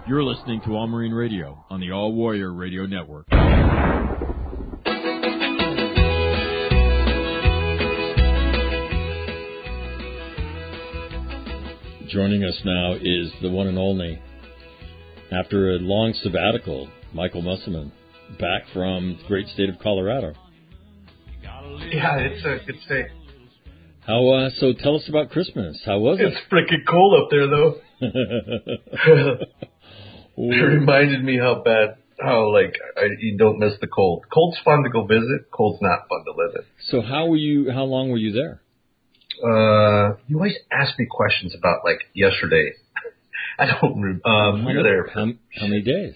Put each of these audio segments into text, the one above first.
You're listening to All Marine Radio on the All Warrior Radio Network. Joining us now is the one and only, after a long sabbatical, Michael Musselman, back from the great state of Colorado. Yeah, it's a good state. So tell us about Christmas. How was it? It's freaking cold up there, though. It reminded me how you don't miss the cold. Cold's fun to go visit. Cold's not fun to live in. So how long were you there? You always ask me questions about yesterday. I don't remember. We were there. How many days?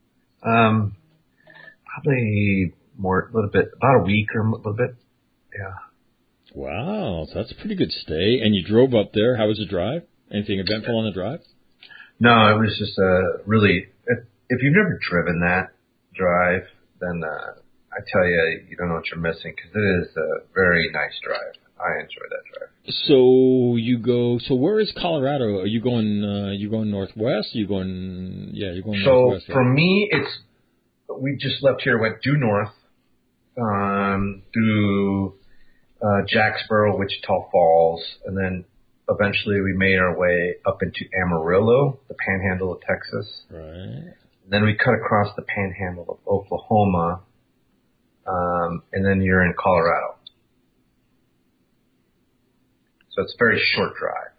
Probably a little bit, about a week or a little bit. Yeah. Wow, so that's a pretty good stay. And you drove up there. How was the drive? Anything eventful on the drive? No, it was just if you've never driven that drive, then I tell you, you don't know what you're missing, because it is a very nice drive. I enjoy that drive. So where is Colorado? Are you going northwest? You're going northwest. So for right? me, we just left here, went due north, through Jacksboro, Wichita Falls, and then eventually we made our way up into Amarillo, the panhandle of Texas. Right. And then we cut across the panhandle of Oklahoma, and then you're in Colorado. So it's a very short drive.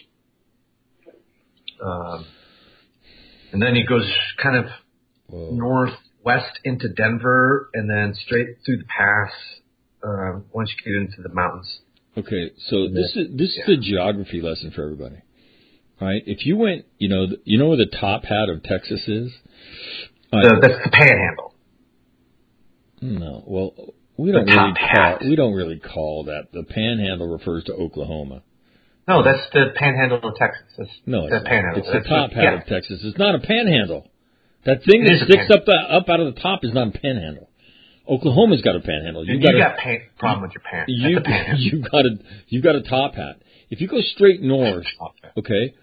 And then he goes kind of northwest into Denver, and then straight through the pass once you get into the mountains. Okay, so this is the geography lesson for everybody, right? If you went, you know where the top hat of Texas is? That's the panhandle. No, well, we don't really call that. The panhandle refers to Oklahoma. No, that's the panhandle of Texas. It's the panhandle. It's the top hat of Texas. It's not a panhandle. That thing that sticks up out of the top is not a panhandle. Oklahoma's got a panhandle. You got a problem with your pants. You've got a top hat. If you go straight north, okay,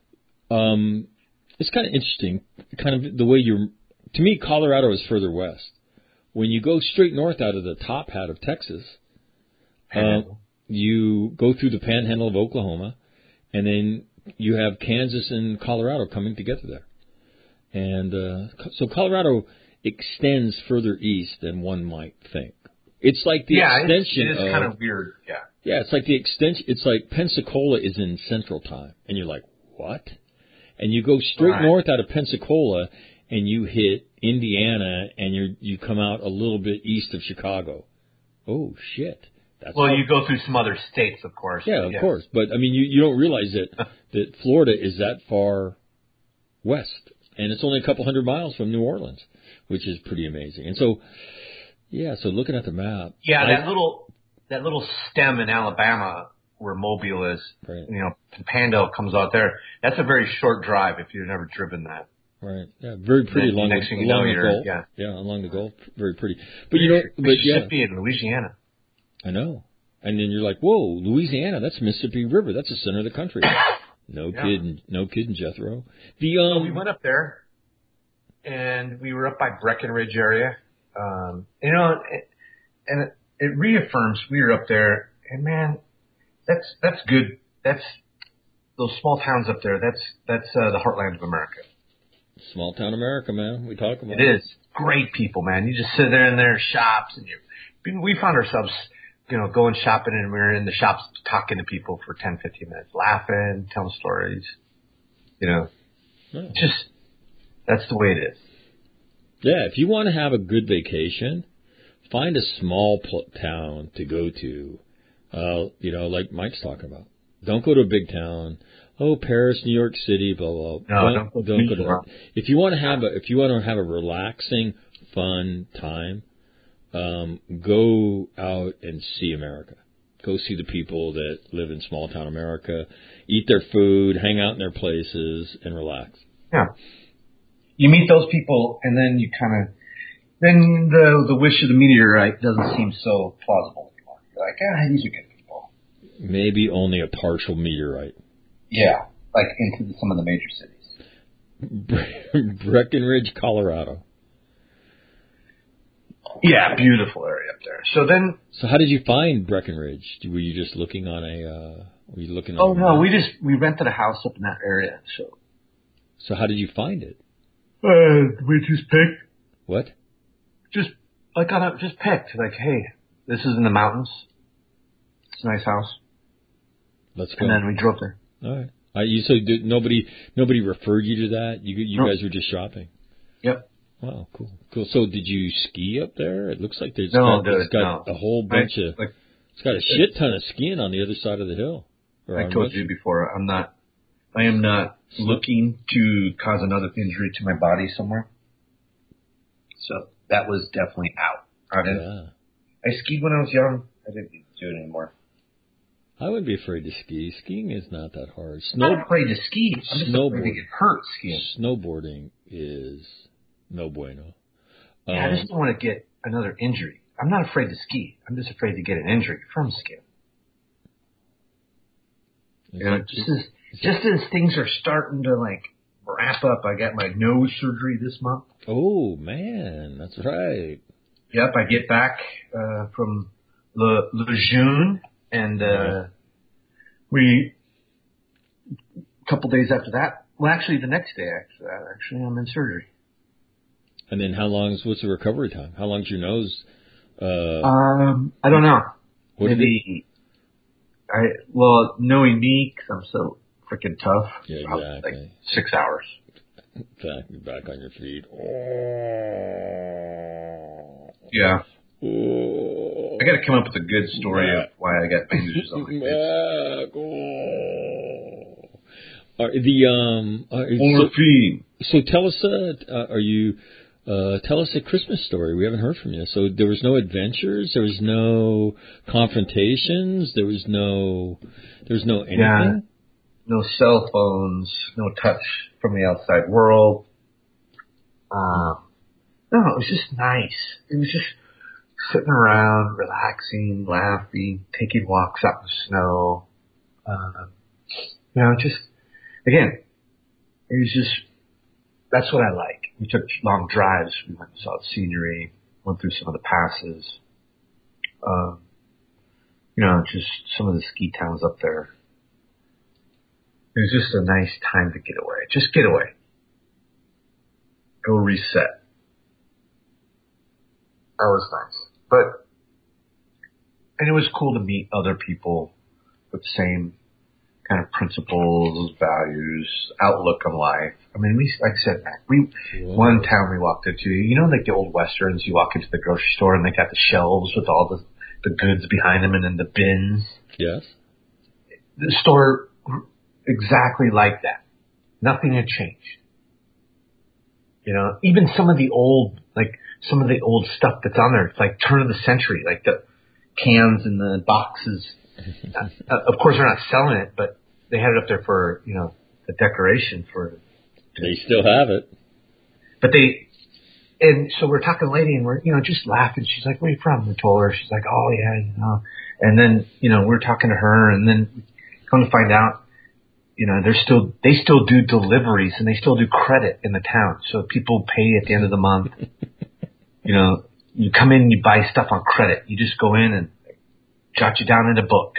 it's kind of interesting, kind of the way to me, Colorado is further west. When you go straight north out of the top hat of Texas, you go through the panhandle of Oklahoma, and then you have Kansas and Colorado coming together there. And so Colorado extends further east than one might think. It's like the extension it is kind of weird. Yeah, it's like the extension. It's like Pensacola is in Central Time, and you're like, what? And you go straight north out of Pensacola, and you hit Indiana, and you come out a little bit east of Chicago. Oh shit! You go through some other states, of course. Yeah, of course. But I mean, you don't realize that Florida is that far west, and it's only a couple hundred miles from New Orleans, which is pretty amazing. And so, so looking at the map, that little stem in Alabama where Mobile is, right. Panhandle comes out there. That's a very short drive if you've never driven that. Right. Yeah. Very pretty along the Gulf. Yeah, along the Gulf. Very pretty. But Mississippi and Louisiana. I know. And then you're like, whoa, Louisiana, that's Mississippi River. That's the center of the country. No kidding, Jethro. So we went up there, and we were up by Breckenridge area. And it reaffirms we were up there, and man, that's good. That's those small towns up there. That's the heartland of America. Small town America, man. We talk about it. It is great people, man. You just sit there in their shops, and we found ourselves, going shopping, and we were in the shops talking to people for 10, 15 minutes, laughing, telling stories. Just that's the way it is. Yeah, if you want to have a good vacation, find a small town to go to. Like Mike's talking about. Don't go to a big town. Oh, Paris, New York City, blah blah. No, don't go to that. If you want to have a relaxing, fun time, go out and see America. Go see the people that live in small town America, eat their food, hang out in their places, and relax. Yeah. You meet those people, and then then the wish of the meteorite doesn't seem so plausible anymore. You're like, these are good people. Maybe only a partial meteorite. Yeah, like into some of the major cities. Breckenridge, Colorado. Yeah, beautiful area up there. So how did you find Breckenridge? Were you just looking on a? Were you looking? Oh no, we rented a house up in that area. So how did you find it? We just picked. What? Just picked. Like, hey, this is in the mountains. It's a nice house. Let's go. And then we drove there. All right. Nobody referred you to that. You Nope. guys were just shopping. Yep. Wow, cool. So did you ski up there? It looks like it's no. got a whole bunch of. It's got a shit ton of skiing on the other side of the hill. I told you before. I am not looking to cause another injury to my body somewhere. So that was definitely out. I skied when I was young. I didn't do it anymore. I wouldn't be afraid to ski. Skiing is not that hard. I'm not afraid to ski. I'm just afraid to get hurt skiing. Snowboarding is no bueno. Yeah, I just don't want to get another injury. I'm not afraid to ski. I'm just afraid to get an injury from skiing. Just as things are starting to wrap up, I got my nose surgery this month. Oh man, that's right. Yep, I get back from Lejeune, and we a couple days after that. Well, actually, the next day after that, I'm in surgery. And then what's the recovery time? How long's your nose? I don't know. Maybe. Knowing me, 'cause I'm so freaking tough. Yeah, exactly. Like 6 hours. Back on your feet. Oh. Yeah. Oh. I got to come up with a good story of why I got bandages on my face. Morphine. So tell us, tell us a Christmas story. We haven't heard from you. So there was no adventures. There was no confrontations. There was no anything. Yeah. No cell phones. No touch from the outside world. No, it was just nice. It was just sitting around, relaxing, laughing, taking walks out in the snow. Again, it was just, that's what I like. We took long drives. We went and saw the scenery, went through some of the passes. Just some of the ski towns up there. It was just a nice time to get away. Just get away. Go reset. That was nice. And it was cool to meet other people with the same kind of principles, values, outlook on life. I mean, like I said, Mac, one town we walked into, like the old westerns, you walk into the grocery store and they got the shelves with all the goods behind them and then the bins. Yes. The store exactly like that. Nothing had changed. Even some of the old stuff that's on there, it's like turn of the century, like the cans and the boxes. Of course, they're not selling it, but they had it up there for, the decoration for. They still have it. And so we're talking to the lady and we're, just laughing. She's like, where are you from? We told her. She's like, oh yeah, And then, we're talking to her and then come to find out, they still do deliveries and they still do credit in the town. So people pay at the end of the month. You come in and you buy stuff on credit. You just go in and jot you down in a book.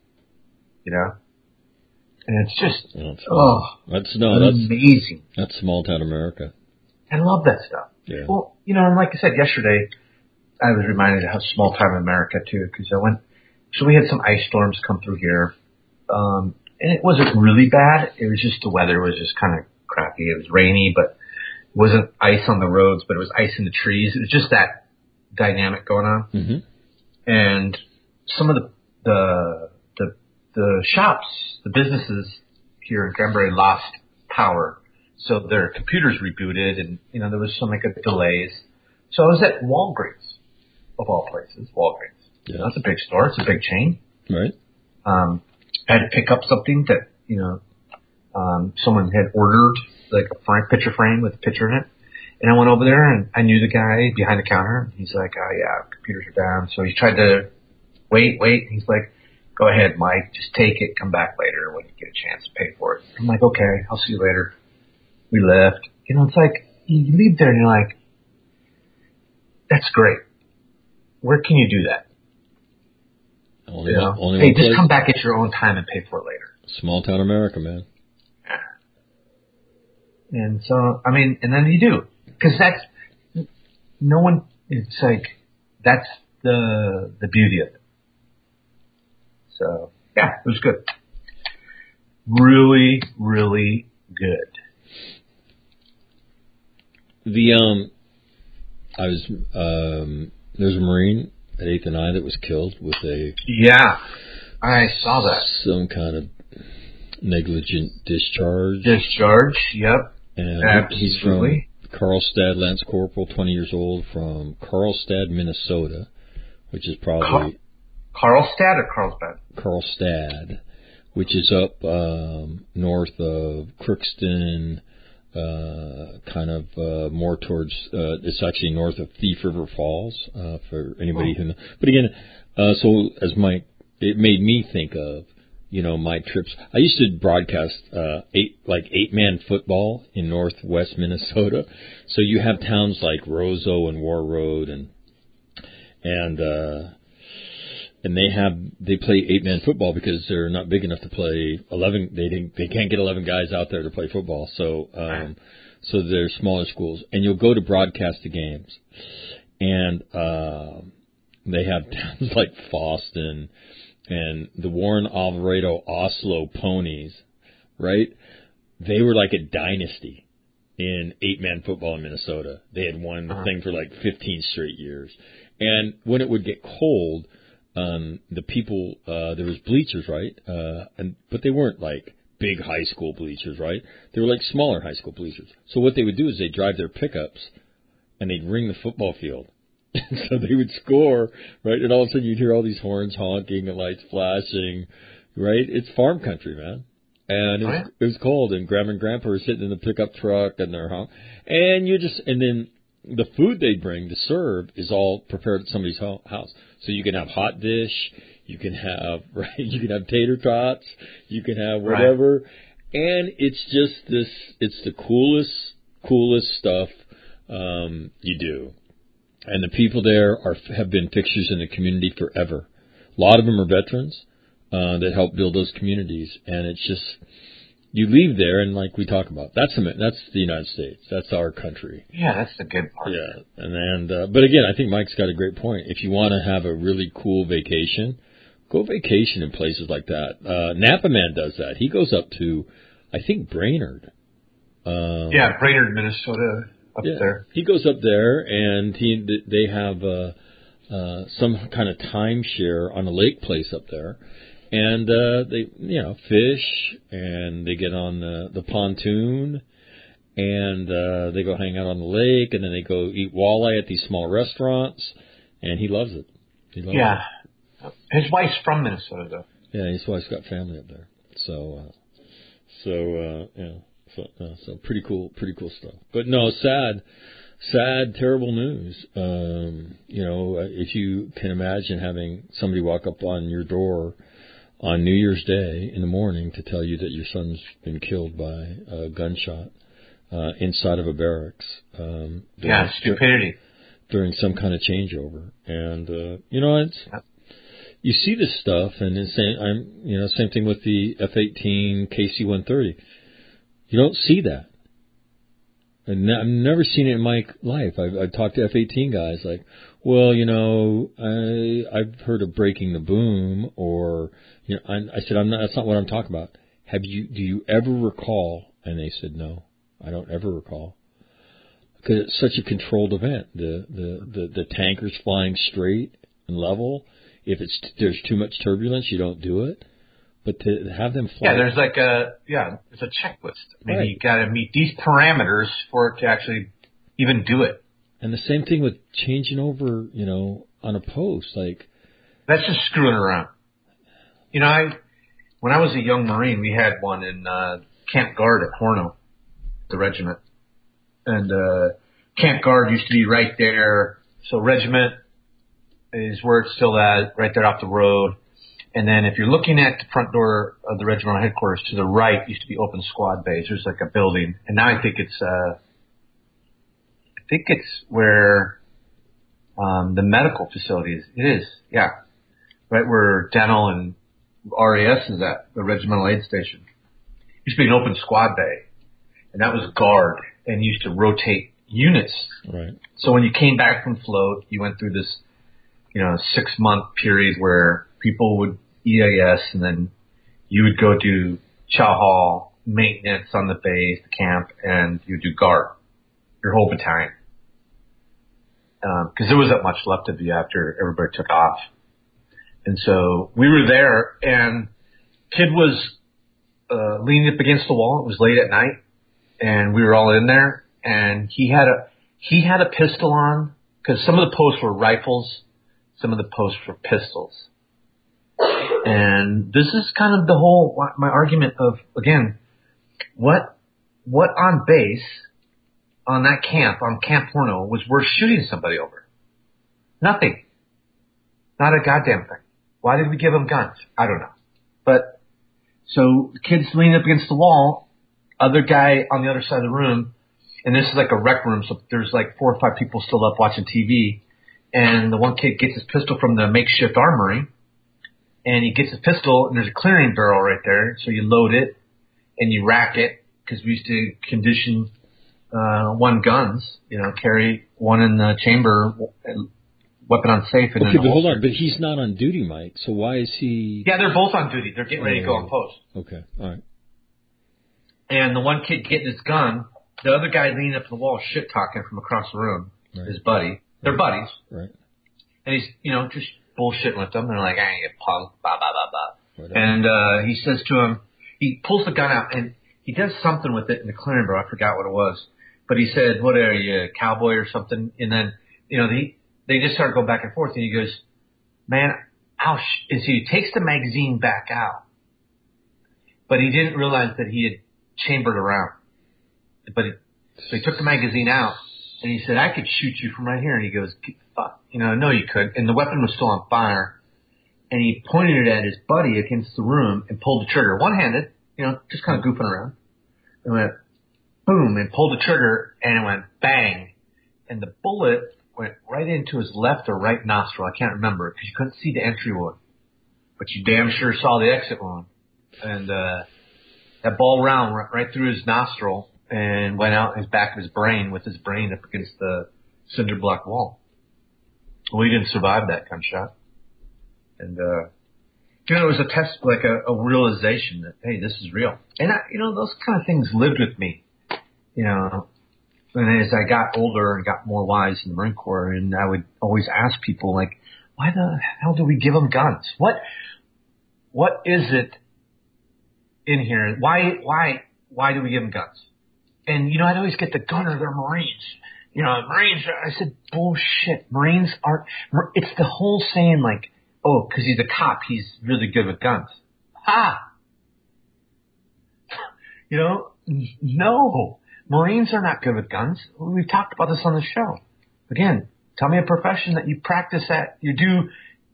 And it's just, that's amazing. That's small town America. I love that stuff. Yeah. Well, and like I said yesterday, I was reminded of how small town America too, because so we had some ice storms come through here. And it wasn't really bad. It was just the weather was just kind of crappy. It was rainy, but it wasn't ice on the roads, but it was ice in the trees. It was just that dynamic going on. Mm-hmm. And some of the shops, the businesses here in Granbury lost power. So their computers rebooted and, there was some delays. So I was at Walgreens, of all places, Walgreens. Yeah. That's a big store. It's a big chain. Right. I had to pick up something that, someone had ordered, like a picture frame with a picture in it. And I went over there and I knew the guy behind the counter. He's like, oh yeah, computers are down. So he tried to wait. He's like, go ahead, Mike, just take it, come back later when you get a chance to pay for it. I'm like, okay, I'll see you later. We left. You know, it's like you leave there and you're like, that's great. Where can you do that? Only You know? one, only hey, one just place. come back at your own time and pay for it later. Small town America, man. And so, I mean, and then you do. Because that's, no one, it's like, that's the beauty of it. So, yeah, it was good. Really, really good. I was, there's a Marine at 8th and I that was killed with Yeah, I saw that. some kind of negligent discharge. Yep. And Absolutely. he's from Carlstad, Lance Corporal, 20 years old, from Carlstad, Minnesota, which is probably... Carlstad or Carlsbad? Carlstad, which is up north of Crookston, kind of more towards, it's actually north of Thief River Falls, for anybody who knows. But again, so as it made me think of, you know, my trips. I used to broadcast eight-man football in northwest Minnesota. So you have towns like Roseau and War Road and they play 8-man football because they're not big enough to play 11. They can't get 11 guys out there to play football. So so they're smaller schools, and you'll go to broadcast the games, and they have towns like Foston and the Warren Alvarado Oslo Ponies, right? They were like a dynasty in 8-man football in Minnesota. They had won the thing for like 15 straight years. And when it would get cold, the people, there was bleachers, right? But they weren't like big high school bleachers, right? They were like smaller high school bleachers. So what they would do is they'd drive their pickups and they'd ring the football field. So they would score, right? And all of a sudden you'd hear all these horns honking and lights flashing, right? It's farm country, man. And it was cold, and Grandma and Grandpa were sitting in the pickup truck, and they're and then the food they bring to serve is all prepared at somebody's house. So you can have hot dish, you can have tater tots, you can have whatever, and it's just this. It's the coolest stuff you do. And the people there have been fixtures in the community forever. A lot of them are veterans that help build those communities, and it's just you leave there and like we talk about, that's the United States, that's our country. Yeah, that's the good part. Yeah, and but again, I think Mike's got a great point. If you want to have a really cool vacation, go vacation in places like that. Napa Man does that. He goes up to, I think, Brainerd. Brainerd, Minnesota. Up there. He goes up there, and they have some kind of timeshare on a lake place up there, and they fish, and they get on the pontoon, and they go hang out on the lake, and then they go eat walleye at these small restaurants, and he loves it. His wife's from Minnesota, though. Yeah, his wife's got family up there, so pretty cool stuff. But no, sad, terrible news. If you can imagine having somebody walk up on your door on New Year's Day in the morning to tell you that your son's been killed by a gunshot inside of a barracks. Stupidity. During some kind of changeover, and you see this stuff, and it's same thing with the F-18 KC-130. You don't see that. And I've never seen it in my life. I've talked to F-18 guys like, well, I've heard of breaking the boom, or, I said, that's not what I'm talking about. Do you ever recall? And they said, no, I don't ever recall. Because it's such a controlled event. The tanker's flying straight and level. If there's too much turbulence, you don't do it. But to have them fly... Yeah, there's it's a checklist. I mean, you got to meet these parameters for it to actually even do it. And the same thing with changing over, on a post. Like, that's just screwing around. When I was a young Marine, we had one in Camp Guard at Horno, the regiment. And Camp Guard used to be right there. So regiment is where it's still at, right there off the road. And then if you're looking at the front door of the regimental headquarters, to the right used to be open squad bays. There's like a building, and now I think it's where the medical facility is. It is, yeah, right where dental and RAS is at, the regimental aid station. Used to be an open squad bay, and that was guard, and used to rotate units. Right. So when you came back from float, you went through this, 6-month period where people would EAS, and then you would go do chow hall, maintenance on the base, the camp, and you would do guard, your whole battalion. Because there wasn't much left of you after everybody took off. And so we were there, and kid was leaning up against the wall. It was late at night, and we were all in there, and he had a pistol on, because some of the posts were rifles, some of the posts were pistols. And this is kind of my argument of, again, what on base, on that camp, on Camp Horno, was worth shooting somebody over? Nothing. Not a goddamn thing. Why did we give them guns? I don't know. But, so the kid's leaning up against the wall, other guy on the other side of the room, and this is like a rec room, so there's like 4 or 5 people still up watching TV, and the one kid gets his pistol from the makeshift armory, and he gets his pistol, and there's a clearing barrel right there, so you load it, and you rack it, because we used to condition 1 guns, carry 1 in the chamber, weapon on safe. And okay, but hold on, but he's not on duty, Mike, so why is he... Yeah, they're both on duty. They're getting ready to go on post. Okay, all right. And the one kid getting his gun, the other guy leaning up to the wall shit-talking from across the room, right. His buddy. They're buddies. Right. And he's, just bullshitting with them. They're like, I ain't get punk, blah, blah, blah, blah. Whatever. And he says to him, he pulls the gun out, and he does something with it in the clearing barrel. I forgot what it was. But he said, what are you, a cowboy or something? And then, they just start going back and forth, and he goes, man, ouch. And so he takes the magazine back out. But he didn't realize that he had chambered around. So he took the magazine out, and he said, I could shoot you from right here. And he goes, fuck, no, you couldn't. And the weapon was still on fire. And he pointed it at his buddy against the room and pulled the trigger. One-handed, just kind of goofing around. And went, boom, and pulled the trigger, and it went bang. And the bullet went right into his left or right nostril. I can't remember, because you couldn't see the entry wound. But you damn sure saw the exit wound. And that ball round right through his nostril and went out his back of his brain, with his brain up against the cinder block wall. Well, he didn't survive that gunshot. And, it was a test, like a realization that, hey, this is real. And, those kind of things lived with me, And as I got older and got more wise in the Marine Corps, and I would always ask people, like, why the hell do we give them guns? What is it in here? Why do we give them guns? And, I'd always get the gunner, they're Marines. Marines, I said, bullshit. Marines aren't, it's the whole saying, like, oh, because he's a cop, he's really good with guns. Ha! No. Marines are not good with guns. We've talked about this on the show. Again, tell me a profession that you practice at, you do,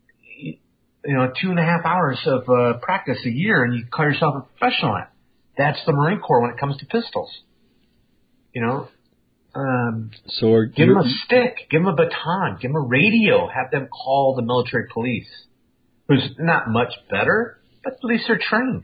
2.5 hours of practice a year, and you call yourself a professional at. That's the Marine Corps when it comes to pistols. So give them a stick, give them a baton, give them a radio, have them call the military police, who's not much better, but at least they're trained.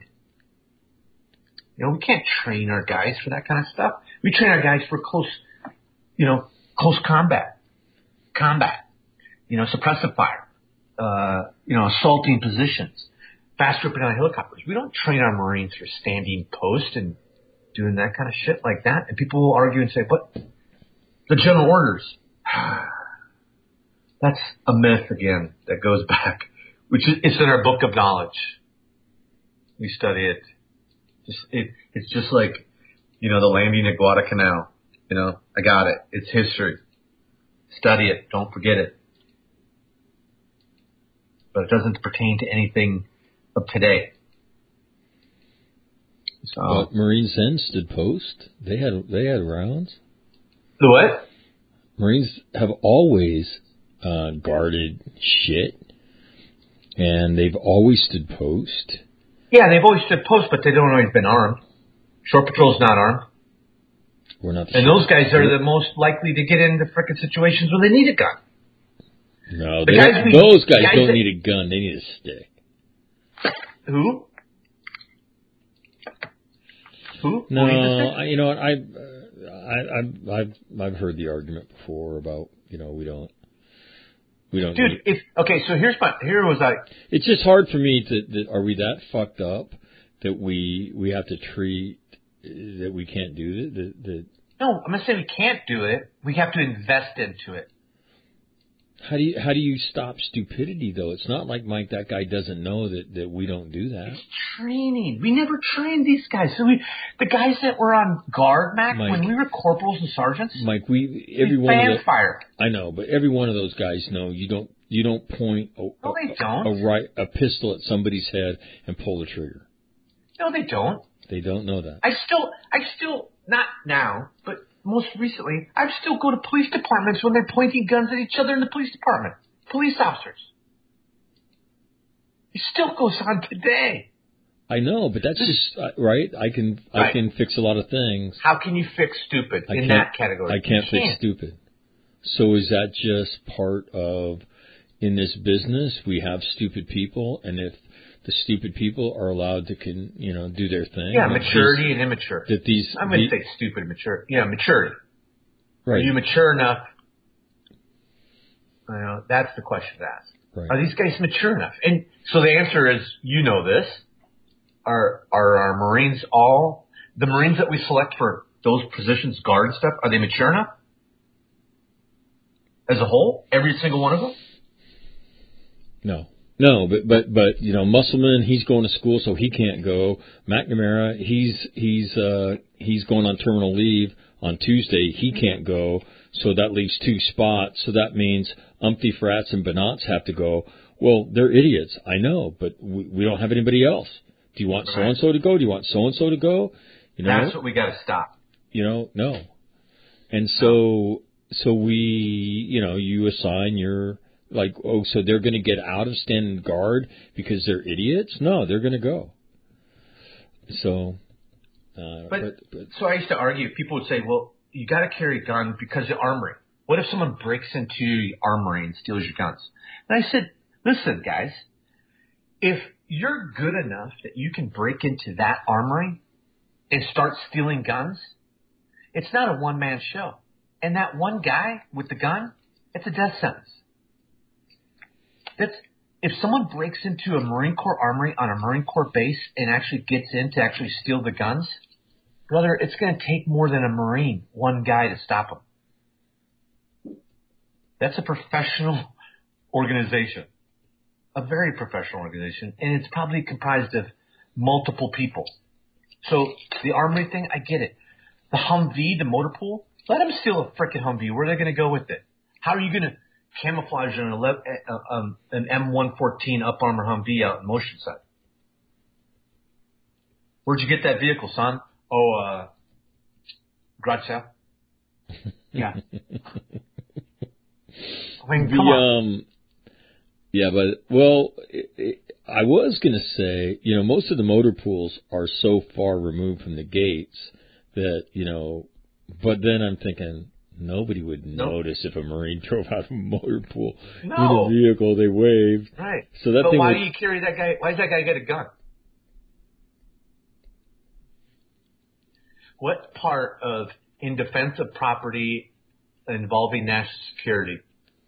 We can't train our guys for that kind of stuff. We train our guys for close combat, suppressive fire, assaulting positions, fast ripping on helicopters. We don't train our Marines for standing post and doing that kind of shit like that. And people will argue and say, but the general orders, that's a myth again that goes back, it's in our book of knowledge. We study it. It's just like, the landing at Guadalcanal. I got it. It's history. Study it. Don't forget it. But it doesn't pertain to anything of today. So, Marines then stood post. They had rounds. The what? Marines have always guarded shit. And they've always stood post. Yeah, they've always stood post, but they don't always been armed. Shore Patrol's not armed. We're not. And those guys are the most likely to get into frickin' situations where they need a gun. No, those guys don't need a gun. They need a stick. Who? No, you know what? I've heard the argument before about we don't. Dude, so here was I. It's just hard for me to are we that fucked up that we have to treat that we can't do that? No, I'm not saying we can't do it. We have to invest into it. How do you stop stupidity though? It's not like Mike, that guy doesn't know that we don't do that. It's training. We never trained these guys. So the guys that were on guard, Mac, when we were corporals and sergeants, Mike, fire. I know, but every one of those guys know you don't point a pistol at somebody's head and pull the trigger. No, they don't. They don't know that. I still not now, but most recently, I still go to police departments when they're pointing guns at each other in the police department. Police officers. It still goes on today. I know, but that's just right. I can fix a lot of things. How can you fix stupid in that category? I can't fix stupid. So is that just part of, in this business, we have stupid people, and if the stupid people are allowed to do their thing. Yeah, maturity and immature. I'm going to say stupid and mature. Yeah, maturity. Right. Are you mature enough? That's the question to ask. Right. Are these guys mature enough? And so the answer is, this. Are our Marines the Marines that we select for those positions, guard stuff, are they mature enough? As a whole? Every single one of them? No, but Musselman, he's going to school, so he can't go. McNamara, he's going on terminal leave on Tuesday. He can't go, so that leaves 2 spots. So that means Umpty, Frats, and Banats have to go. Well, they're idiots, I know, but we don't have anybody else. Do you want so-and-so to go? Do you want so-and-so to go? That's what we got to stop. No. And so we, you assign your... so they're going to get out of standing guard because they're idiots? No, they're going to go. So, so I used to argue. People would say, "Well, you got to carry a gun because of armory. What if someone breaks into the armory and steals your guns?" And I said, "Listen, guys, if you're good enough that you can break into that armory and start stealing guns, it's not a one-man show. And that one guy with the gun, it's a death sentence." If someone breaks into a Marine Corps armory on a Marine Corps base and actually gets in to actually steal the guns, brother, it's going to take more than a Marine, one guy, to stop them. That's a professional organization, a very professional organization, and it's probably comprised of multiple people. So the armory thing, I get it. The Humvee, the motor pool, let them steal a frickin' Humvee. Where are they going to go with it? How are you going to camouflage an M114 up armor Humvee out in motion sight? Where'd you get that vehicle, son? Garage sale. Yeah. I mean, come on. Yeah, but I was going to say, most of the motor pools are so far removed from the gates that but then I'm thinking, nobody would notice if a Marine drove out of a motor pool with a vehicle. They waved. Right. So that why do you carry that guy? Why does that guy get a gun? What part of in defense of property involving national security,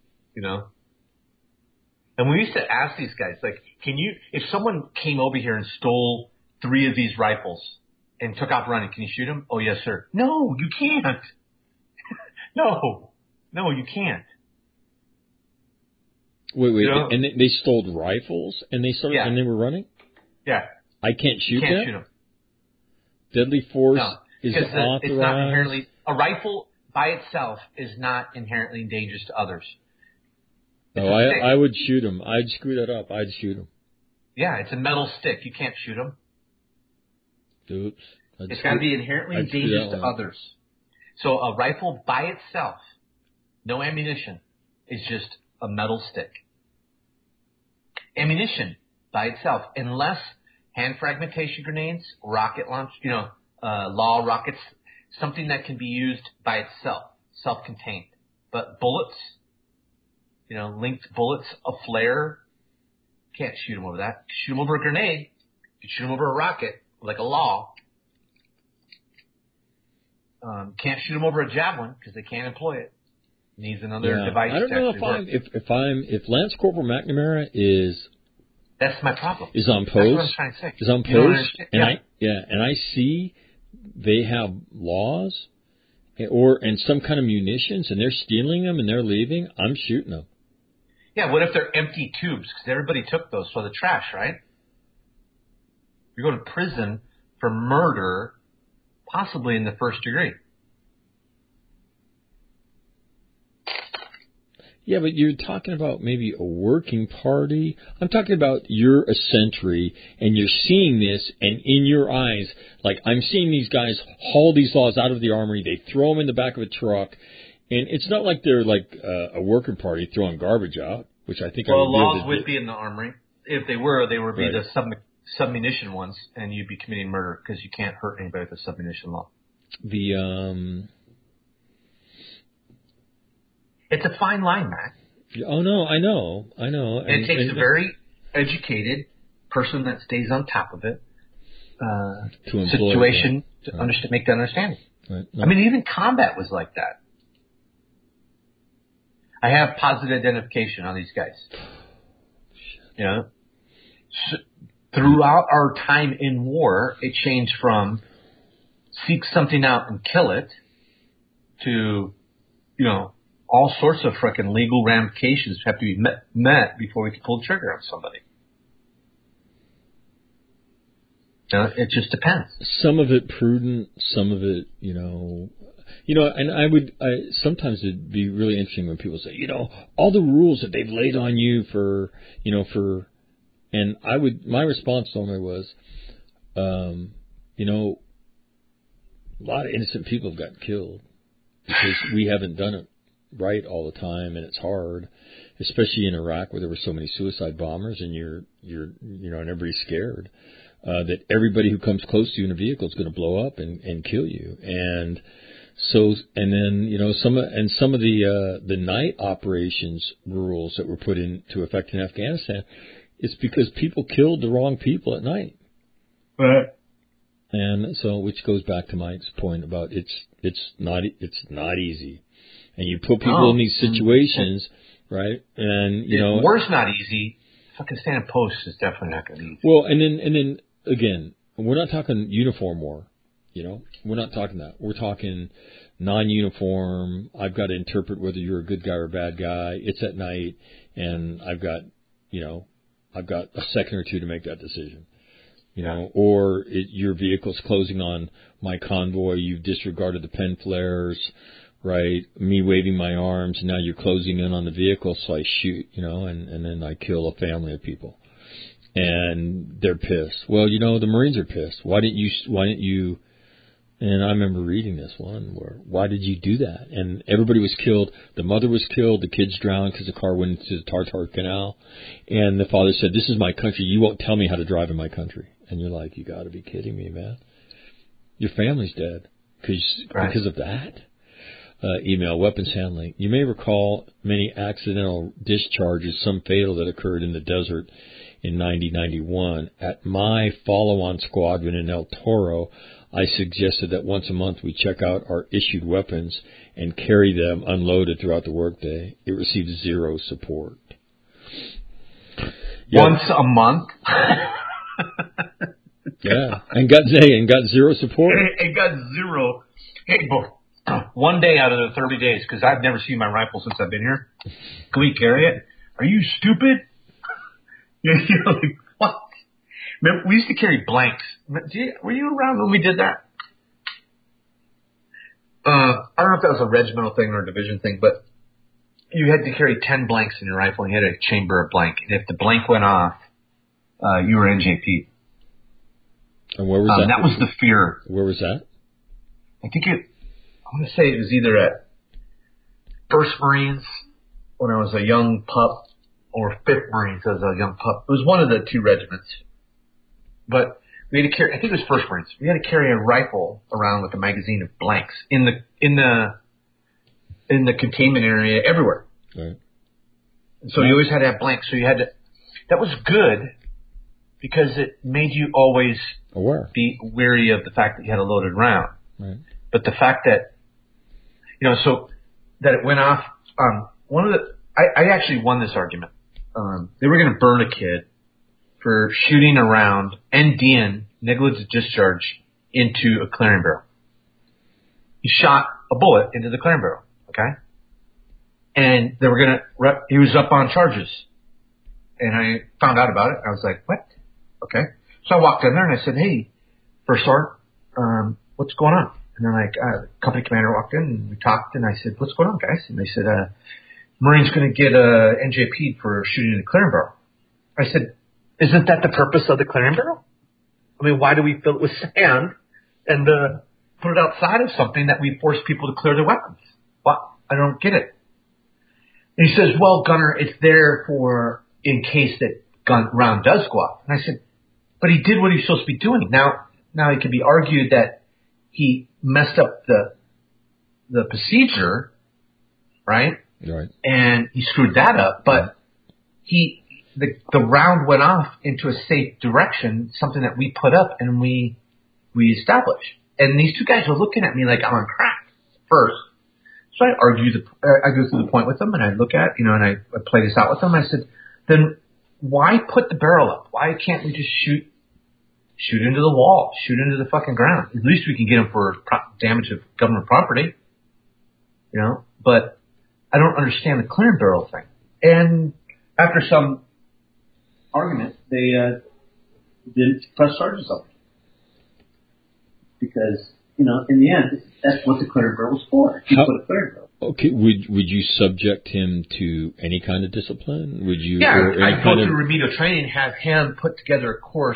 And we used to ask these guys, if someone came over here and stole 3 of these rifles and took off running, can you shoot them? Oh, yes, sir. No, you can't. No, you can't. Wait, and they stole rifles and they started and they were running? Yeah. I can't shoot them? You can't shoot them. Deadly force is authorized? It's not inherently... A rifle by itself is not inherently dangerous to others. I would shoot them. I'd screw that up. I'd shoot them. Yeah, it's a metal stick. You can't shoot them. Oops. It's got to be inherently dangerous to others. So a rifle by itself, no ammunition, is just a metal stick. Ammunition by itself, unless hand fragmentation grenades, rocket launch, law rockets, something that can be used by itself, self-contained. But bullets, linked bullets, a flare, can't shoot them over that. Shoot them over a grenade. You shoot them over a rocket, like a law. Can't shoot them over a javelin because they can't employ it. Needs another device. I don't know if Lance Corporal McNamara is. That's my problem. Is on post. That's what I'm trying to say. Is on post, and I see they have laws, and some kind of munitions, and they're stealing them and they're leaving. I'm shooting them. Yeah. What if they're empty tubes? Because everybody took those for the trash, right? You go to prison for murder, possibly in the first degree. Yeah, but you're talking about maybe a working party. I'm talking about you're a sentry, and you're seeing this, and in your eyes, like I'm seeing these guys haul these laws out of the armory. They throw them in the back of a truck, and it's not like they're like a working party throwing garbage out, which I think. Well, laws would be in the armory. If they would be the submunition ones, and you'd be committing murder because you can't hurt anybody with a submunition law. It's a fine line, Matt. Oh, no, I know. It takes a very educated person that stays on top of it, situation to make that understanding. Right. No. I mean, even combat was like that. I have positive identification on these guys. So, throughout our time in war, it changed from seek something out and kill it to, all sorts of frickin' legal ramifications have to be met before we can pull the trigger on somebody. It just depends. Some of it prudent, some of it, and sometimes it'd be really interesting when people say, all the rules that they've laid on you and my response normally was, a lot of innocent people have gotten killed because we haven't done it right all the time, and it's hard, especially in Iraq where there were so many suicide bombers, and you're and everybody's scared that everybody who comes close to you in a vehicle is going to blow up and kill you, and then some of the night operations rules that were put into effect in Afghanistan, it's because people killed the wrong people at night, right? And so, which goes back to Mike's point about it's not easy. And you put people in these situations, right? And war's not easy. Fucking standing post is definitely not going to be easy. Well, and then again, we're not talking uniform war. We're not talking that. We're talking non-uniform. I've got to interpret whether you're a good guy or a bad guy. It's at night, and I've got a second or two to make that decision. Or your vehicle's closing on my convoy. You've disregarded the pen flares. Right, me waving my arms, and now you're closing in on the vehicle, so I shoot, and then I kill a family of people, and they're pissed. Well, the Marines are pissed. Why didn't you? And I remember reading this one why did you do that? And everybody was killed. The mother was killed. The kids drowned because the car went into the Tartar Canal, and the father said, "This is my country. You won't tell me how to drive in my country." And you're like, "You got to be kidding me, man! Your family's dead because of that." Email, weapons handling. You may recall many accidental discharges, some fatal, that occurred in the desert in 1991. At my follow-on squadron in El Toro, I suggested that once a month we check out our issued weapons and carry them unloaded throughout the workday. It received zero support. Once a month? Yeah, and got zero support. It got zero. Hey, one day out of the 30 days, because I've never seen my rifle since I've been here. Can we carry it? Are you stupid? You're like, what? Remember, we used to carry blanks. Were you around when we did that? I don't know if that was a regimental thing or a division thing, but you had to carry 10 blanks in your rifle, and you had a chamber of blank. And if the blank went off, you were NJP. And where was that? That was the fear. Where was that? I want to say it was either at First Marines when I was a young pup, or 5th Marines as a young pup. It was one of the 2 regiments. But we had to carry, I think it was 1st Marines. We had to carry a rifle around with a magazine of blanks in the containment area everywhere. Right. So you always had to have blanks. So you had to, that was good because it made you always be wary of the fact that you had a loaded round. Right. But the fact that, so that it went off, I actually won this argument. They were going to burn a kid for shooting a round, NDing, negligent discharge, into a clearing barrel. He shot a bullet into the clearing barrel, okay? And they were he was up on charges. And I found out about it. I was like, what? Okay. So I walked in there and I said, hey, First Sergeant, what's going on? And they're like, company commander walked in and we talked and I said, what's going on, guys? And they said, Marine's going to get NJP'd for shooting a clearing barrel. I said, isn't that the purpose of the clearing barrel? I mean, why do we fill it with sand and put it outside of something that we force people to clear their weapons? Well, I don't get it. And he says, well, Gunner, it's there for in case that round does go off. And I said, but he did what he's supposed to be doing. Now it can be argued that he messed up the procedure, right? Right. And he screwed that up, but the round went off into a safe direction, something that we put up and we established. And these 2 guys were looking at me like I'm on crack first. So I go through the point with them and I look at, and I play this out with them. I said, then why put the barrel up? Why can't we just shoot into the wall, shoot into the fucking ground? At least we can get them for damage of government property, but I don't understand the clearing barrel thing. And after some argument, they didn't press charges on me. Because, in the end, that's what the clearing barrel was for. You put a clearing barrel. Okay, would you subject him to any kind of discipline? Would you? Yeah, I'd go through remedial training, have him put together a course,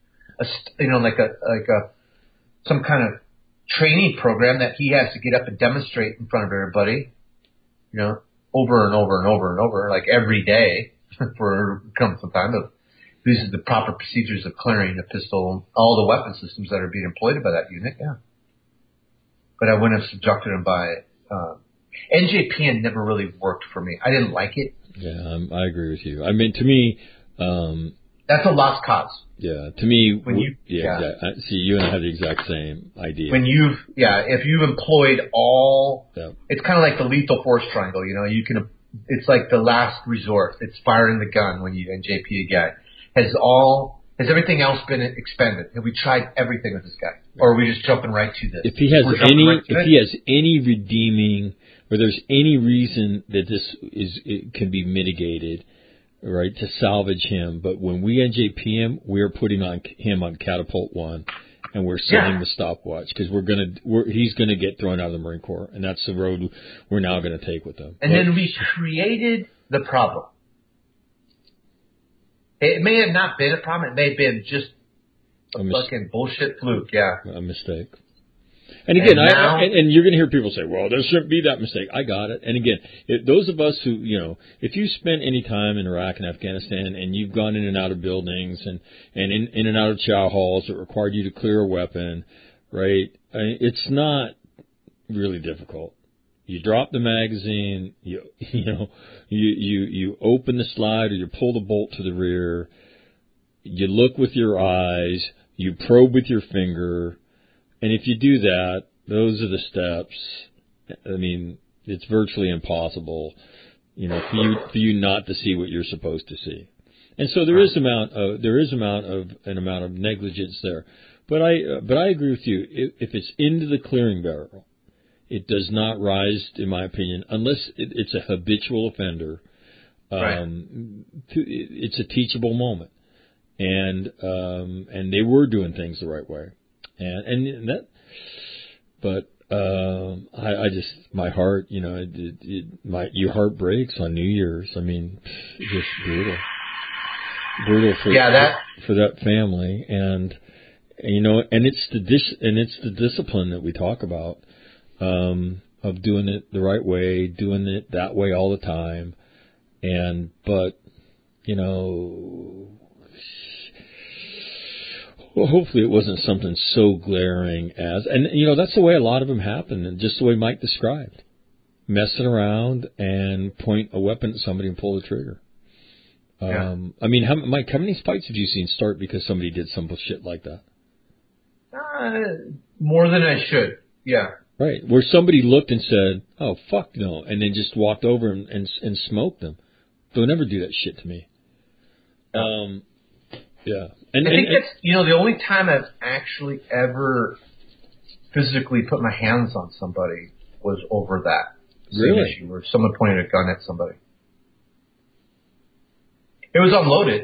some kind of training program that he has to get up and demonstrate in front of everybody, over and over and over and over, like every day for some time. These are the proper procedures of clearing a pistol, all the weapon systems that are being employed by that unit, yeah. But I wouldn't have subjected him by NJPN never really worked for me. I didn't like it. Yeah, I agree with you. I mean, to me, that's a lost cause. Yeah, to me, exactly. See, you and I have the exact same idea. If you've employed it's kind of like the lethal force triangle. It's like the last resort. It's firing the gun when you NJP a guy. Has everything else been expended? Have we tried everything with this guy, or are we just jumping right to this? If he has any redeeming, or there's any reason that it can be mitigated, right, to salvage him. But when we NJP him, we're putting him on catapult 1, and we're setting the stopwatch because he's gonna get thrown out of the Marine Corps, and that's the road we're now going to take with him. And then we created the problem. It may have not been a problem. It may have been just a fucking bullshit fluke. Yeah, a mistake. And again, and you're going to hear people say, "Well, there shouldn't be that mistake." I got it. And again, those of us who, if you spent any time in Iraq and Afghanistan, and you've gone in and out of buildings and in and out of chow halls that required you to clear a weapon, right? It's not really difficult. You drop the magazine, you open the slide or you pull the bolt to the rear, you look with your eyes, you probe with your finger, and if you do that, those are the steps. I mean, it's virtually impossible, for you not to see what you're supposed to see. And so there is an amount of negligence there. But I agree with you. If it's into the clearing barrel, it does not rise, in my opinion, unless it's a habitual offender. It's a teachable moment, and they were doing things the right way, I just, my heart, your heart breaks on New Year's. I mean, just brutal for that family, and it's the discipline that we talk about. Of doing it the right way, doing it that way all the time, but well, hopefully it wasn't something so glaring as, and that's the way a lot of them happen, and just the way Mike described, messing around and point a weapon at somebody and pull the trigger. Yeah. Mike, how many fights have you seen start because somebody did some shit like that? More than I should. Yeah. Right, where somebody looked and said, "Oh fuck no," and then just walked over and smoked them. They'll never do that shit to me. Yeah. And I think that's, the only time I've actually ever physically put my hands on somebody was over that same Really? issue where someone pointed a gun at somebody. It was unloaded.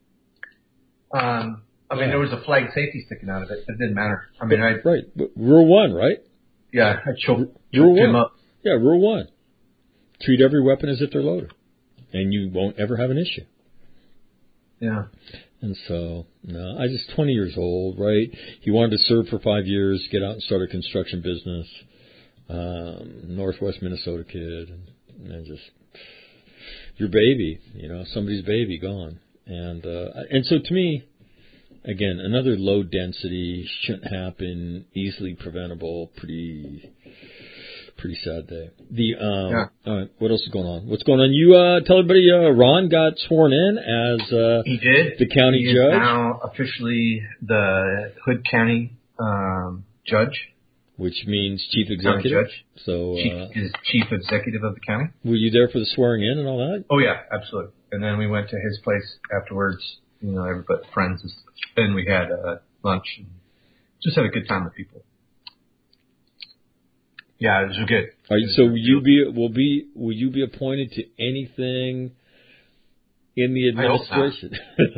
There was a flag safety sticking out of it. It didn't matter. Right. Rule 1, right? Yeah, I choked Rule him 1. up. Yeah, Rule 1. Treat every weapon as if they're loaded, and you won't ever have an issue. Yeah. And so, no, I just 20 years old, right? He wanted to serve for 5 years, get out and start a construction business. Northwest Minnesota kid, and just your baby, somebody's baby gone. And so to me, again, another low density, shouldn't happen, easily preventable, pretty sad day. What else is going on? What's going on? You tell everybody Ron got sworn in as he did. The county he judge. Is now officially the Hood County judge. Which means chief executive. County judge. So is chief executive of the county. Were you there for the swearing in and all that? Oh yeah, absolutely. And then we went to his place afterwards. Everybody, friends, and we had lunch. And just had a good time with people. Yeah, it was good. All right, so will you be appointed to anything in the administration?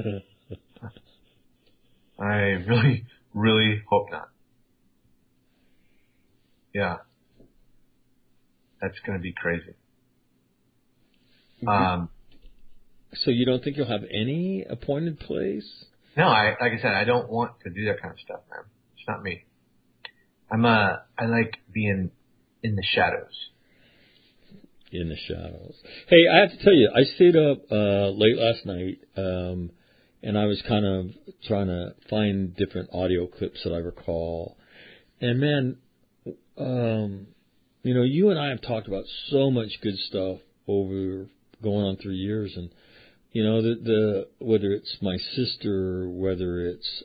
I really, really hope not. Yeah. That's going to be crazy. So you don't think you'll have any appointed place? No, like I said, I don't want to do that kind of stuff, man. It's not me. I like being in the shadows. In the shadows. Hey, I have to tell you, I stayed up late last night, and I was kind of trying to find different audio clips that I recall. And man, you and I have talked about so much good stuff over going on 3 years, and the whether it's my sister, whether it's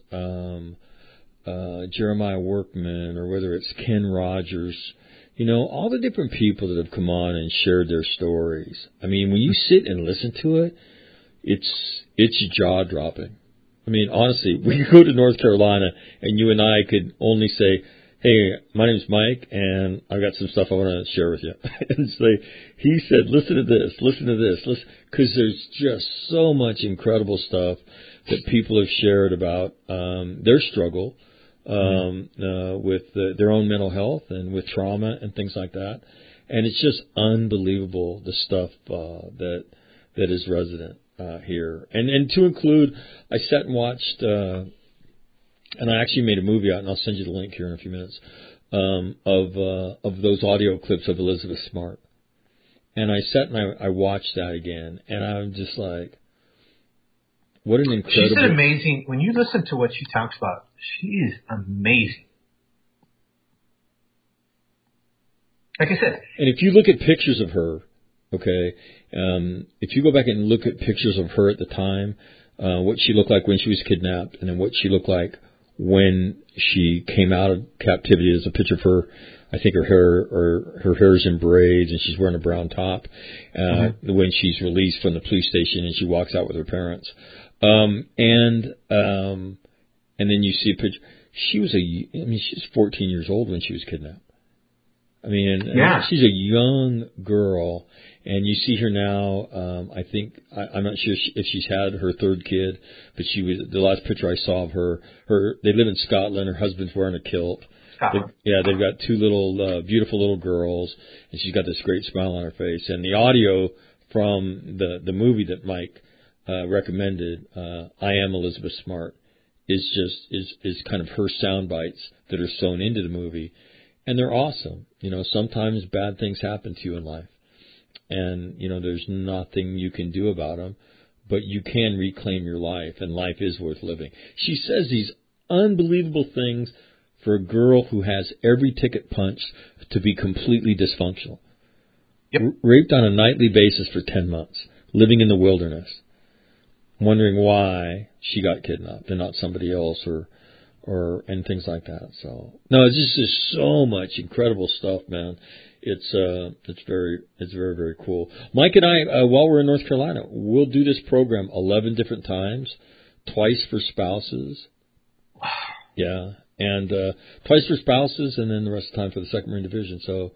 Jeremiah Workman, or whether it's Ken Rogers, all the different people that have come on and shared their stories. I mean, when you sit and listen to it, it's jaw dropping. I mean, honestly, we could go to North Carolina and you and I could only say, "Hey, my name's Mike, and I've got some stuff I want to share with you." And say, he said, listen to this, because there's just so much incredible stuff that people have shared about their struggle with their own mental health and with trauma and things like that. And it's just unbelievable, the stuff that is resident here. And to include, I sat and watched... and I actually made a movie out, and I'll send you the link here in a few minutes, of those audio clips of Elizabeth Smart. And I sat and I watched that again, and I'm just like, what an incredible... She's an amazing... When you listen to what she talks about, she is amazing. Like I said... And if you look at pictures of her, okay, if you go back and look at pictures of her at the time, what she looked like when she was kidnapped, and then what she looked like when she came out of captivity. There's a picture of her, I think her hair's in braids and she's wearing a brown top, when she's released from the police station and she walks out with her parents. And then you see a picture. She's 14 years old when she was kidnapped. She's a young girl, and you see her now. I think I'm not sure if she's had her third kid, but she was the last picture I saw of her. They live in Scotland. Her husband's wearing a kilt. They've got two little beautiful little girls, and she's got this great smile on her face. And the audio from the movie that Mike recommended, I Am Elizabeth Smart, is kind of her sound bites that are sewn into the movie. And they're awesome. Sometimes bad things happen to you in life. And, there's nothing you can do about them. but you can reclaim your life, and life is worth living. She says these unbelievable things for a girl who has every ticket punched to be completely dysfunctional. Yep. Raped on a nightly basis for 10 months, living in the wilderness, wondering why she got kidnapped and not somebody else and things like that. So no, it's just so much incredible stuff, man. It's very, very cool. Mike and I, while we're in North Carolina, we'll do this program 11 different times, twice for spouses. Yeah. And, twice for spouses and then the rest of the time for the 2nd Marine Division. So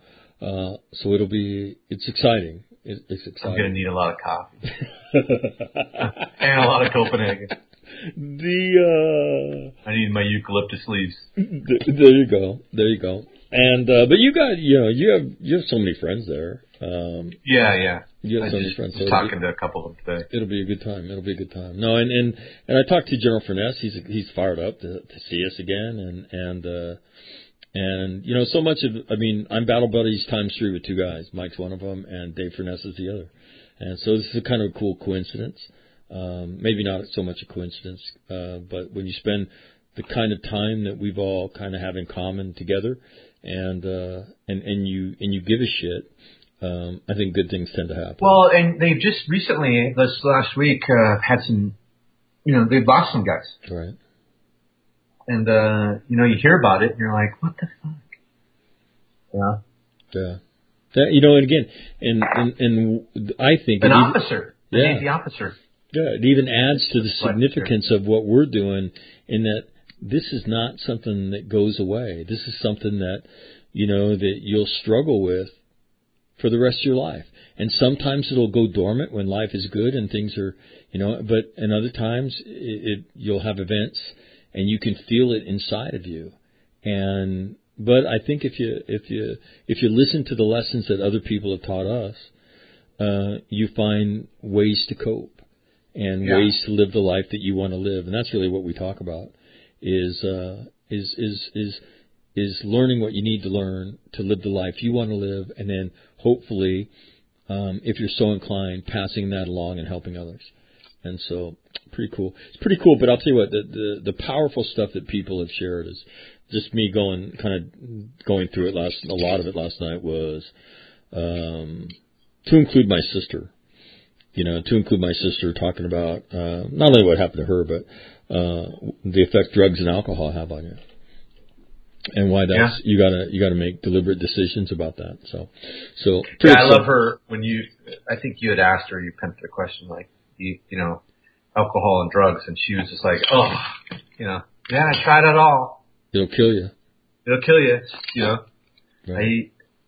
it's exciting. It's exciting. I'm going to need a lot of coffee. And a lot of Copenhagen. I need my eucalyptus leaves. There you go. And, but you have so many friends there. Yeah. You have so many friends. So talking to a couple of them today. It'll be a good time. No, and I talked to General Furness. He's fired up to see us again. And so much of, I'm battle buddies times 3 with 2 guys. Mike's one of them and Dave Furness is the other. And so this is a kind of a cool coincidence. Maybe not so much a coincidence, but when you spend the kind of time that we've all kind of have in common together, and you give a shit, I think good things tend to happen. Well, and they've just recently, this last week, had some, they've lost some guys. Right. And, you hear about it and you're like, what the fuck? Yeah. Yeah. That, and again, and I think... An officer. Yeah. Navy officer. Yeah, it even adds to the significance of what we're doing in that this is not something that goes away. This is something that, that you'll struggle with for the rest of your life. And sometimes it'll go dormant when life is good and things are, but in other times you'll have events and you can feel it inside of you. But I think if you listen to the lessons that other people have taught us, you find ways to cope and ways to live the life that you want to live. And that's really what we talk about is learning what you need to learn to live the life you want to live, and then hopefully, if you're so inclined, passing that along and helping others. And so, pretty cool. It's pretty cool, but I'll tell you what, the powerful stuff that people have shared is just me going through it a lot of it last night was, to include my sister. Talking about, not only what happened to her, but, the effect drugs and alcohol have on you. And why that's, you gotta make deliberate decisions about that. So. I love her I think you had asked her, you pimped her question like, alcohol and drugs, and she was just like, I tried it all. It'll kill you. Right.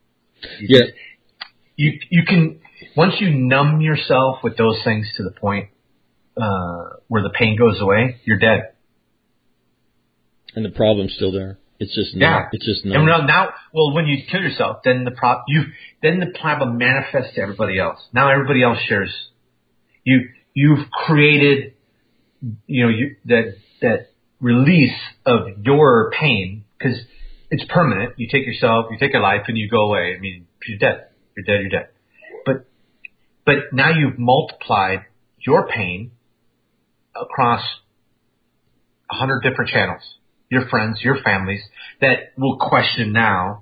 You can, once you numb yourself with those things to the point where the pain goes away, you're dead. And the problem's still there. It's just not. It's just not. And now, when you kill yourself, then the problem manifests to everybody else. Now everybody else shares. You've created, that release of your pain, because it's permanent. You take your life, and you go away. You're dead. You're dead. But now you've multiplied your pain across 100 different channels. Your friends, your families that will question now,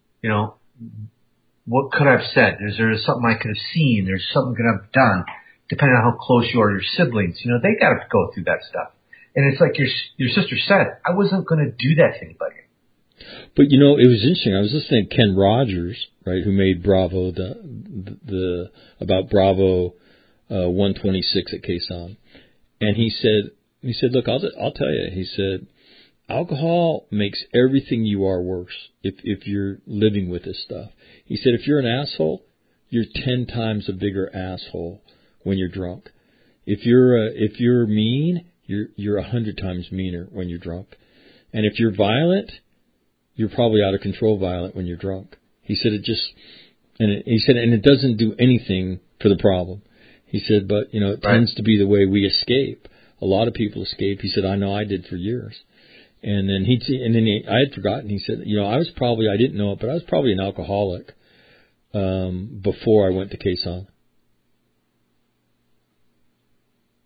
what could I have said? Is there something I could have seen? There's something I could have done, depending on how close you are to your siblings. They got to go through that stuff. And it's like your sister said, I wasn't going to do that to anybody. But it was interesting. I was listening to Ken Rogers, right, who made Bravo, about Bravo 126 at Quezon, and he said, look, I'll tell you. He said, alcohol makes everything you are worse if you're living with this stuff. He said, if you're an asshole, you're 10 times a bigger asshole when you're drunk. If you're mean, you're 100 times meaner when you're drunk. And if you're violent, you're probably out of control violent when you're drunk. He said and it doesn't do anything for the problem. He said, but it tends to be the way we escape. A lot of people escape. He said, I know I did for years. And then I had forgotten. He said, I didn't know it, but I was probably an alcoholic before I went to Quezon.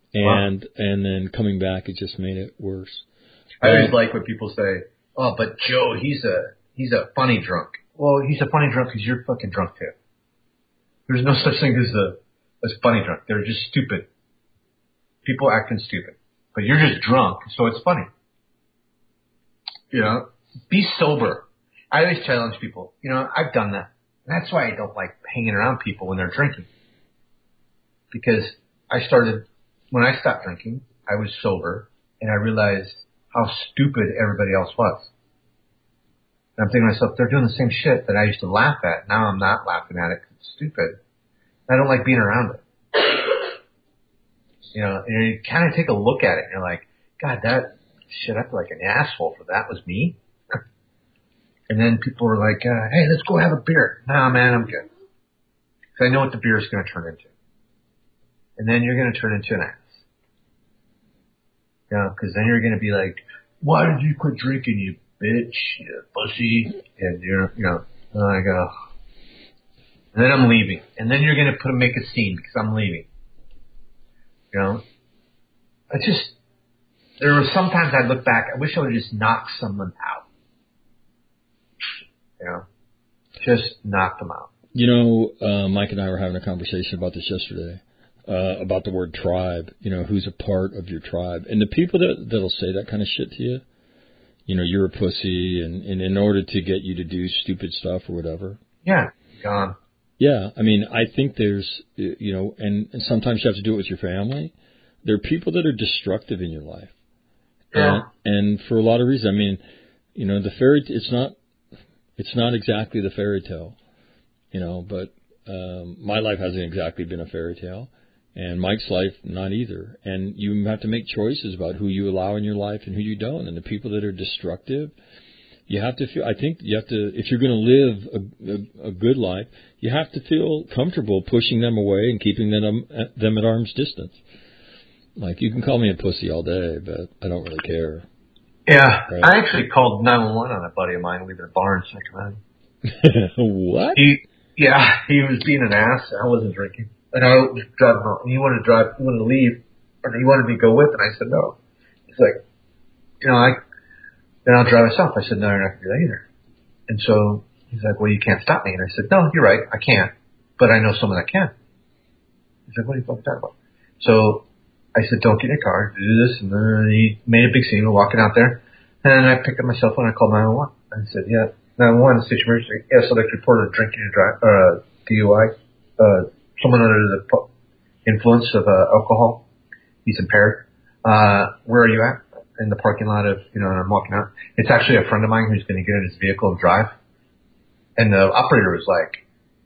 and then coming back, it just made it worse. I always like when people say, "Oh, but Joe, he's a funny drunk." Well, he's a funny drunk because you're fucking drunk too. There's no such thing as funny drunk. They're just stupid. People acting stupid, but you're just drunk, so it's funny. You know, be sober. I always challenge people. You know, I've done that. That's why I don't like hanging around people when they're drinking. Because when I stopped drinking, I was sober, and I realized how stupid everybody else was. And I'm thinking to myself, they're doing the same shit that I used to laugh at. Now I'm not laughing at it because it's stupid. I don't like being around it. You know, and you kind of take a look at it, and you're like, God, that shit, I feel like an asshole for that. Was me. And then people were like, hey, let's go have a beer. Nah, man, I'm good. Because I know what the beer is going to turn into. And then you're going to turn into an ass. You know, because then you're going to be like, why did you quit drinking, you bitch, you pussy? And you're, you know, and I go, and then I'm leaving. And then you're going to make a scene because I'm leaving. You know, there were sometimes I'd look back, I wish I would just knock someone out. You know, just knock them out. You know, Mike and I were having a conversation about this yesterday, about the word tribe, you know, who's a part of your tribe. And the people that'll say that kind of shit to you, you know, you're a pussy, and in order to get you to do stupid stuff or whatever. Yeah, gone. Yeah, I mean, I think there's, you know, and sometimes you have to do it with your family. There are people that are destructive in your life. Yeah. And for a lot of reasons. I mean, you know, it's not exactly the fairy tale, you know, but my life hasn't exactly been a fairy tale, and Mike's life not either. And you have to make choices about who you allow in your life and who you don't. And the people that are destructive, you have to feel, I think you have to, if you're going to live a good life, you have to feel comfortable pushing them away and keeping them at arm's distance. Like, you can call me a pussy all day, but I don't really care. Yeah, right? I actually called 911 on a buddy of mine leaving a bar in Sacramento. What? He was being an ass. I wasn't drinking, and I was driving home. He wanted to leave, and he wanted me to go with, and I said no. He's like, you know, then I'll drive myself. I said, no, you're not going to do that either. And so he's like, well, you can't stop me. And I said, no, you're right, I can't, but I know someone that can. He's like, what are you fucking talking about? So I said, don't get in your car, do this. And then he made a big scene. We're walking out there. And I picked up my cell phone and I called 911. I said, yeah, 911, station emergency. Yes, I'd like to report a drinking and drive, DUI. Someone under the influence of alcohol. He's impaired. Where are you at? In the parking lot of, you know, I'm walking out. It's actually a friend of mine who's going to get in his vehicle and drive. And the operator was like,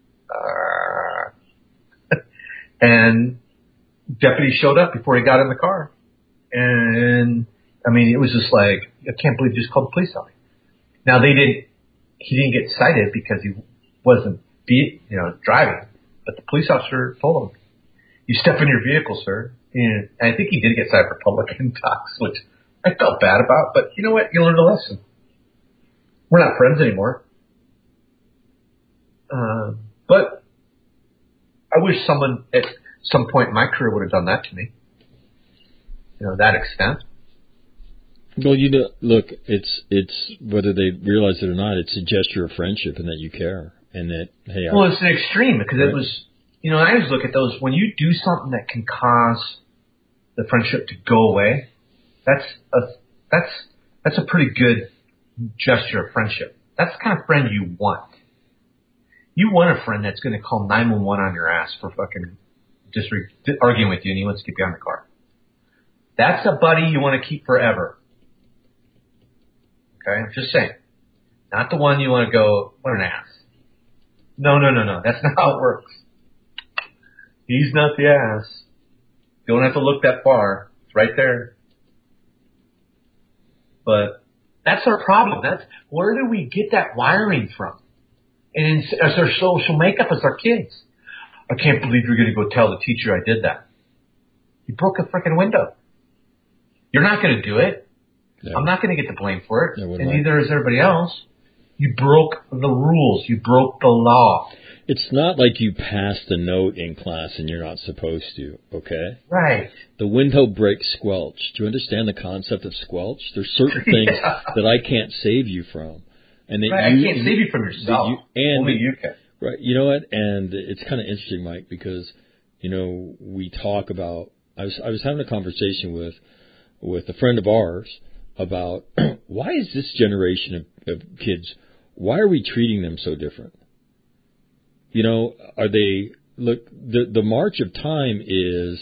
and deputy showed up before he got in the car. And I mean, it was just like, I can't believe you just called the police on me. Now he didn't get cited because he wasn't driving, but the police officer told him, you step in your vehicle, sir. And I think he did get cited for public intox, which I felt bad about, but you know what? You learned a lesson. We're not friends anymore. But I wish someone at some point in my career would have done that to me. You know, that extent. Well, you know, look, it's whether they realize it or not, it's a gesture of friendship and that you care and that, hey. Well, it's an extreme because it was, you know, I always look at those, when you do something that can cause the friendship to go away, that's a pretty good gesture of friendship. That's the kind of friend you want. You want a friend that's going to call 911 on your ass for fucking arguing with you and he wants to get behind the car. That's a buddy you want to keep forever. Okay? I'm just saying. Not the one you want to go, what an ass. No. That's not how it works. He's not the ass. You don't have to look that far. It's right there. But that's our problem. Where do we get that wiring from? And as our social makeup as our kids. I can't believe you're going to go tell the teacher I did that. You broke a freaking window. You're not going to do it. Yeah. I'm not going to get the blame for it. Yeah, and neither is everybody else. You broke the rules. You broke the law. It's not like you passed a note in class and you're not supposed to, okay? Right. The window breaks squelch. Do you understand the concept of squelch? There's certain things that I can't save you from. And that I can't save you from yourself. Only you can. Right. You know what? And it's kind of interesting, Mike, because, we talk about, I was having a conversation with a friend of ours about why is this generation of kids, why are we treating them so different? Are they, look, the march of time is,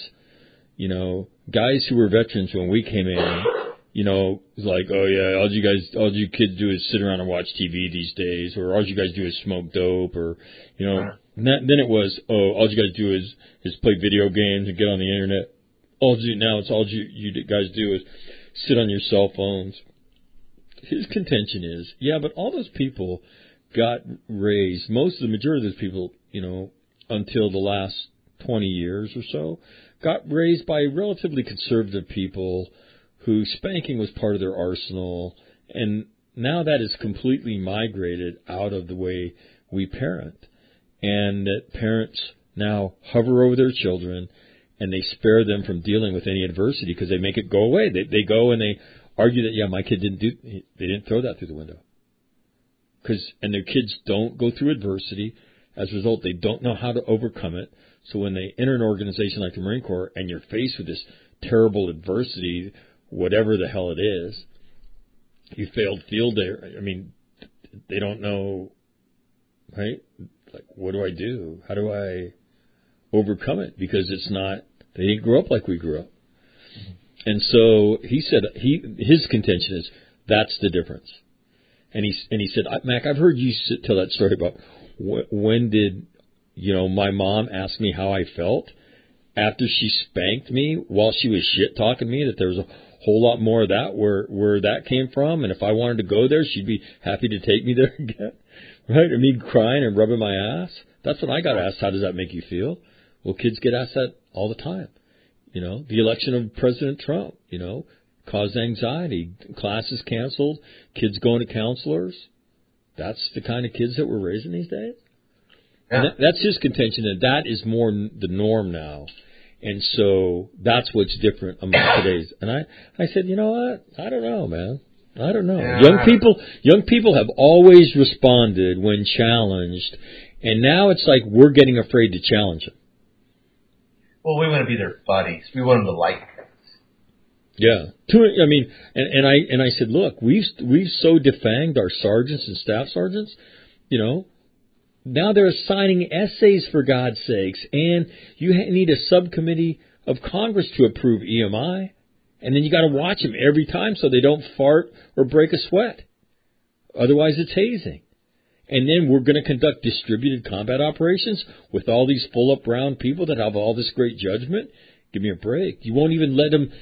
guys who were veterans when we came in, like, oh yeah, all you kids do is sit around and watch TV these days, or all you guys do is smoke dope, or, then it was, all you guys do is play video games and get on the internet. Now it's all you guys do is sit on your cell phones. His contention is, yeah, but all those people got raised, the majority of those people, until the last 20 years or so, got raised by relatively conservative people who spanking was part of their arsenal, and now that is completely migrated out of the way we parent, and that parents now hover over their children and they spare them from dealing with any adversity because they make it go away. They go and they argue that, yeah, my kid they didn't throw that through the window. And their kids don't go through adversity. As a result, they don't know how to overcome it. So when they enter an organization like the Marine Corps and you're faced with this terrible adversity, whatever the hell it is, you failed field day. I mean, they don't know, right? Like, what do I do? How do I overcome it? Because they didn't grow up like we grew up. And so he said, his contention is that's the difference. And he said, Mac, I've heard you tell that story about when did, my mom ask me how I felt after she spanked me while she was shit talking me, that there was a whole lot more of that where that came from. And if I wanted to go there, she'd be happy to take me there again. Right? Or me crying and rubbing my ass. That's when I got asked, how does that make you feel? Well, kids get asked that all the time. The election of President Trump, caused anxiety, classes canceled, kids going to counselors. That's the kind of kids that we're raising these days. Yeah. And that's his contention, that is more the norm now. And so that's what's different among today's. And I said, you know what? I don't know, man. I don't know. Yeah. Young people have always responded when challenged, and now it's like we're getting afraid to challenge them. Well, we want to be their buddies. We want them to like us. Yeah. And I said, look, we've so defanged our sergeants and staff sergeants, now they're assigning essays, for God's sakes, and you need a subcommittee of Congress to approve EMI, and then you got to watch them every time so they don't fart or break a sweat. Otherwise, it's hazing. And then we're going to conduct distributed combat operations with all these full-up round people that have all this great judgment. Give me a break. You won't even let them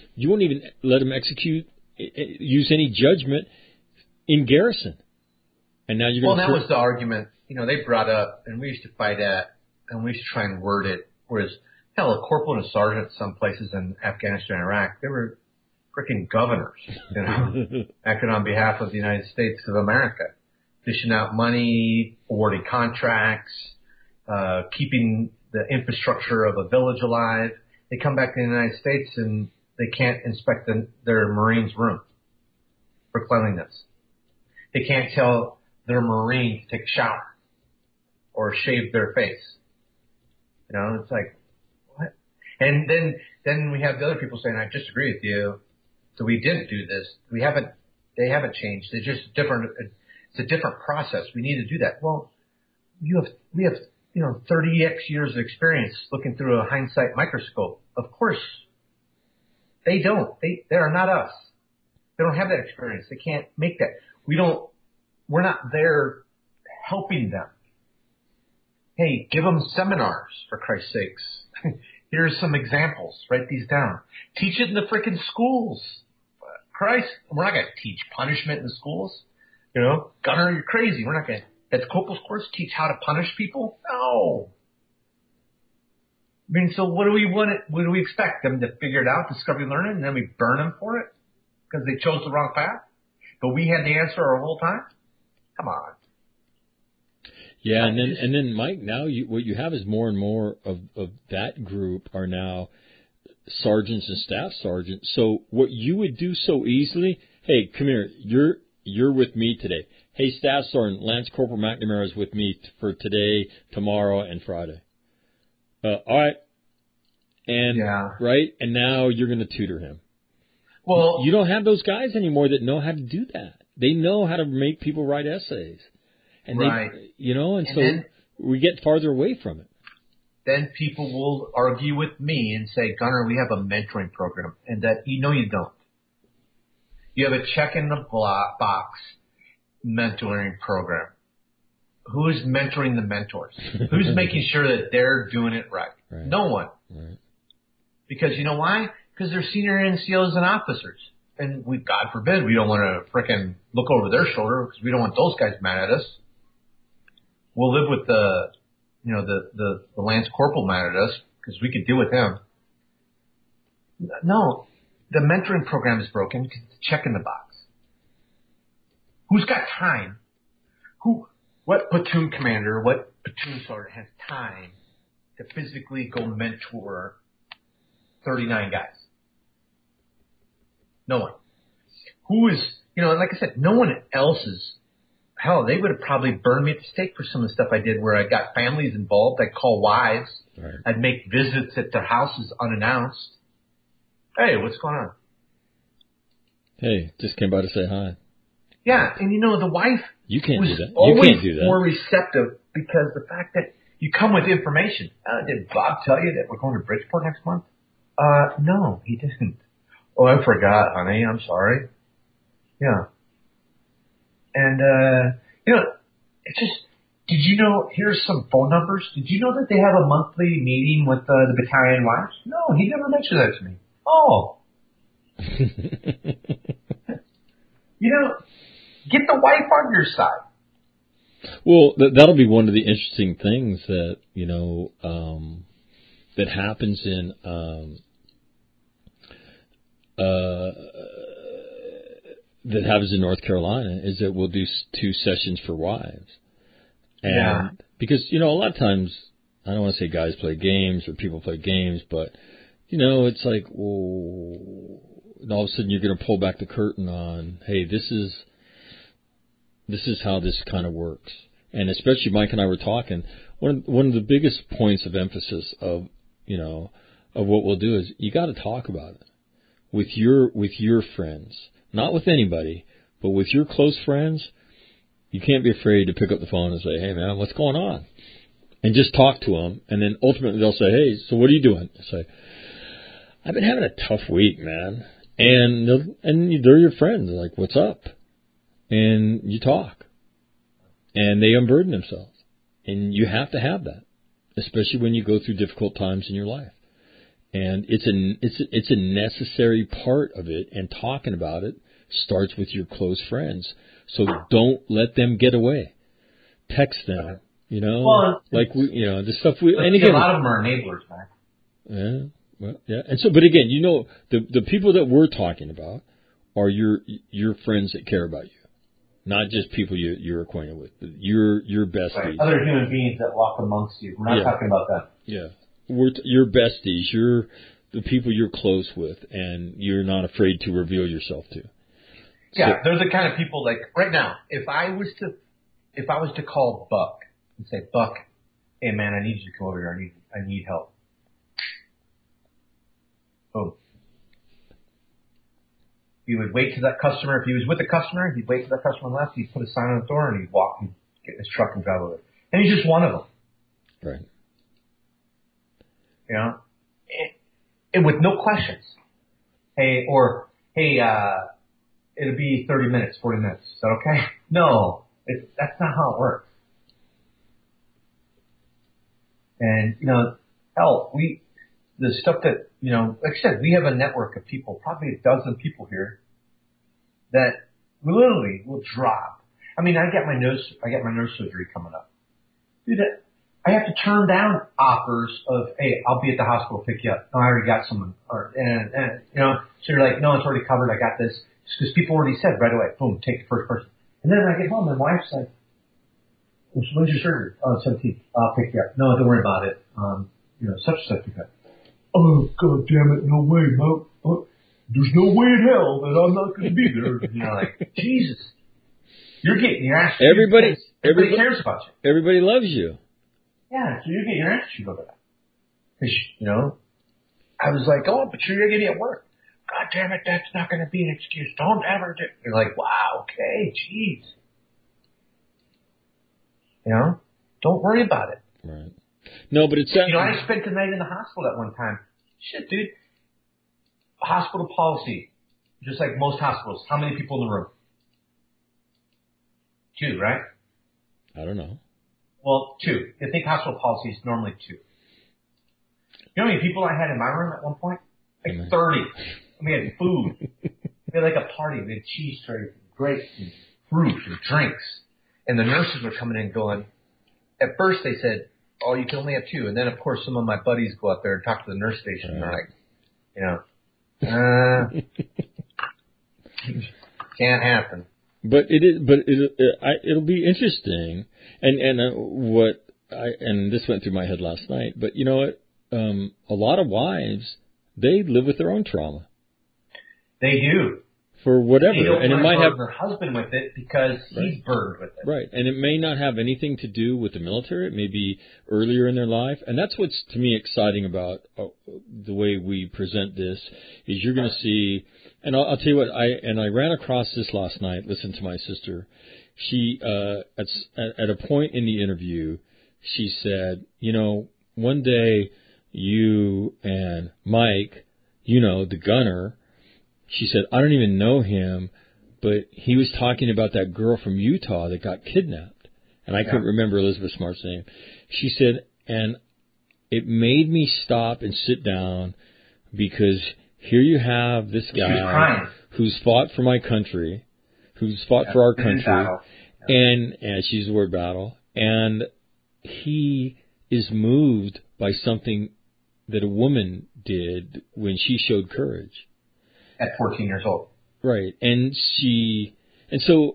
use any judgment in garrison. And now you're going to... Well, that was the argument, they brought up, and we used to fight at, and we used to try and word it, whereas, hell, a corporal and a sergeant some places in Afghanistan and Iraq, they were freaking governors, acting on behalf of the United States of America, dishing out money, awarding contracts, keeping the infrastructure of a village alive. They come back to the United States and they can't inspect their Marines' room for cleanliness. They can't tell their Marine to take a shower or shave their face. It's like, what? And then we have the other people saying, I disagree with you. So we didn't do this. They haven't changed. They're just different. It's a different process. We need to do that. Well, we have 30x years of experience looking through a hindsight microscope. Of course, they don't. They are not us. They don't have that experience. They can't make that. We're not there helping them. Hey, give them seminars, for Christ's sakes. Here's some examples. Write these down. Teach it in the frickin' schools. Christ, we're not going to teach punishment in the schools. Gunner, you're crazy. We're not going to, at corporal's course, teach how to punish people? No. So what do we expect? Them to figure it out, discovery learning, and then we burn them for it? Because they chose the wrong path? But we had the answer our whole time? Come on. Yeah, and then Mike, now what you have is more and more of that group are now sergeants and staff sergeants. So what you would do so easily, hey, come here, you're with me today. Hey, Staff Sergeant Lance Corporal McNamara is with me for today, tomorrow, and Friday. All right. And right, and now you're going to tutor him. Well, you don't have those guys anymore that know how to do that. They know how to make people write essays, and right. And so then, we get farther away from it. Then people will argue with me and say, Gunner, we have a mentoring program, and that you don't. You have a check in the box mentoring program. Who's mentoring the mentors? Who's making sure that they're doing it right? No one. Right. Because you know why? Because they're senior NCOs and officers. And God forbid, we don't want to frickin' look over their shoulder because we don't want those guys mad at us. We'll live with the Lance Corporal mad at us because we could deal with him. No, the mentoring program is broken because it's a check in the box. Who's got time? What platoon commander, what platoon sergeant has time to physically go mentor 39 guys? No one. Who is, like I said, no one else is, hell, they would have probably burned me at the stake for some of the stuff I did where I got families involved. I'd call wives. Right. I'd make visits at their houses unannounced. Hey, what's going on? Hey, just came by to say hi. Yeah, and the wife you can't do that. Always you can't do that. More receptive because the fact that you come with information. Did Bob tell you that we're going to Bridgeport next month? No, he didn't. Oh, I forgot, honey. I'm sorry. Yeah. And, it's just, did you know, here's some phone numbers. Did you know that they have a monthly meeting with the battalion wives? No, he never mentioned that to me. Oh. Get the wife on your side. Well, that'll be one of the interesting things that, that happens in, that happens in North Carolina is that we'll do 2 sessions for wives. And because, a lot of times, I don't want to say guys play games or people play games, but, it's like, well, and all of a sudden you're going to pull back the curtain on, hey, this is how this kind of works. And especially Mike and I were talking, one of the biggest points of emphasis of what we'll do is you got to talk about it with your friends, not with anybody, but with your close friends. You can't be afraid to pick up the phone and say, hey man, what's going on? And just talk to them. And then ultimately they'll say, hey, so what are you doing? I say, I've been having a tough week, man. And they're your friends. They're like, what's up? And you talk. And they unburden themselves. And you have to have that, especially when you go through difficult times in your life. And it's a necessary part of it. And talking about it starts with your close friends. So don't let them get away. Text them, Well, the stuff and again, a lot of them are enablers, man. Yeah. Well, yeah. And so, but again, the people that we're talking about are your friends that care about you. Not just people you're acquainted with. Your besties. Right. Other human beings that walk amongst you. We're not talking about them. Yeah. Your besties. You're the people you're close with, and you're not afraid to reveal yourself to. Yeah, they're the kind of people like right now. If I was to call Buck and say, Buck, hey man, I need you to come over here. I need help. Boom. He would wait till that customer, if he was with the customer, he'd wait till that customer left, he'd put a sign on the door, and he'd walk and get in his truck and drive over. And he's just one of them. Right. And with no questions. Hey, it'll be 30 minutes, 40 minutes. Is that okay? No, that's not how it works. And, hell, the stuff that, like I said, we have a network of people, probably a dozen people here that literally will drop. I mean, I get my nurse surgery coming up. Dude, I have to turn down offers of, hey, I'll be at the hospital, pick you up. No, I already got someone. So you're like, no, it's already covered. I got this. Because people already said right away, boom, take the first person. And then I get home, my wife's like, When's your surgery? Oh, 17th. I'll pick you up. No, don't worry about it. Such and such pick up. Oh, God damn it. No way, Mo. Oh, there's no way in hell that I'm not going to be there. Like, Jesus. You're getting your ass chewed. Everybody cares about you. Everybody loves you. Yeah, so you're getting your ass chewed over that. Because, I was like, oh, but you're going to be at work. God damn it, that's not going to be an excuse. Don't ever do. You're like, wow, okay, jeez. Don't worry about it. Right. No, but it's... I spent the night in the hospital at one time. Shit, dude. Hospital policy. Just like most hospitals. How many people in the room? 2, right? I don't know. Well, 2. I think hospital policy is normally 2. You know how many people I had in my room at one point? Like 30. And we had food. We had like a party. We had cheese trays, and grapes, and fruit, and drinks. And the nurses were coming in going, at first they said, oh, you can only have 2. And then, of course, some of my buddies go up there and talk to the nurse station. And they're like, can't happen. But it'll be interesting. And this went through my head last night. But you know what? A lot of wives, they live with their own trauma. They do. For whatever. They don't and it might have their husband with it because he's burdened with it. Right. And it may not have anything to do with the military. It may be earlier in their life. And that's what's, to me, exciting about the way we present this, is you're going to see, and I'll tell you what, I ran across this last night, listened to my sister. She, at a point in the interview, she said, one day you and Mike, the gunner, she said, I don't even know him, but he was talking about that girl from Utah that got kidnapped. And I couldn't remember Elizabeth Smart's name. She said, and it made me stop and sit down because here you have this guy who's fought for my country, who's fought for our country, and she used the word battle, and he is moved by something that a woman did when she showed courage. At 14 years old. Right. And so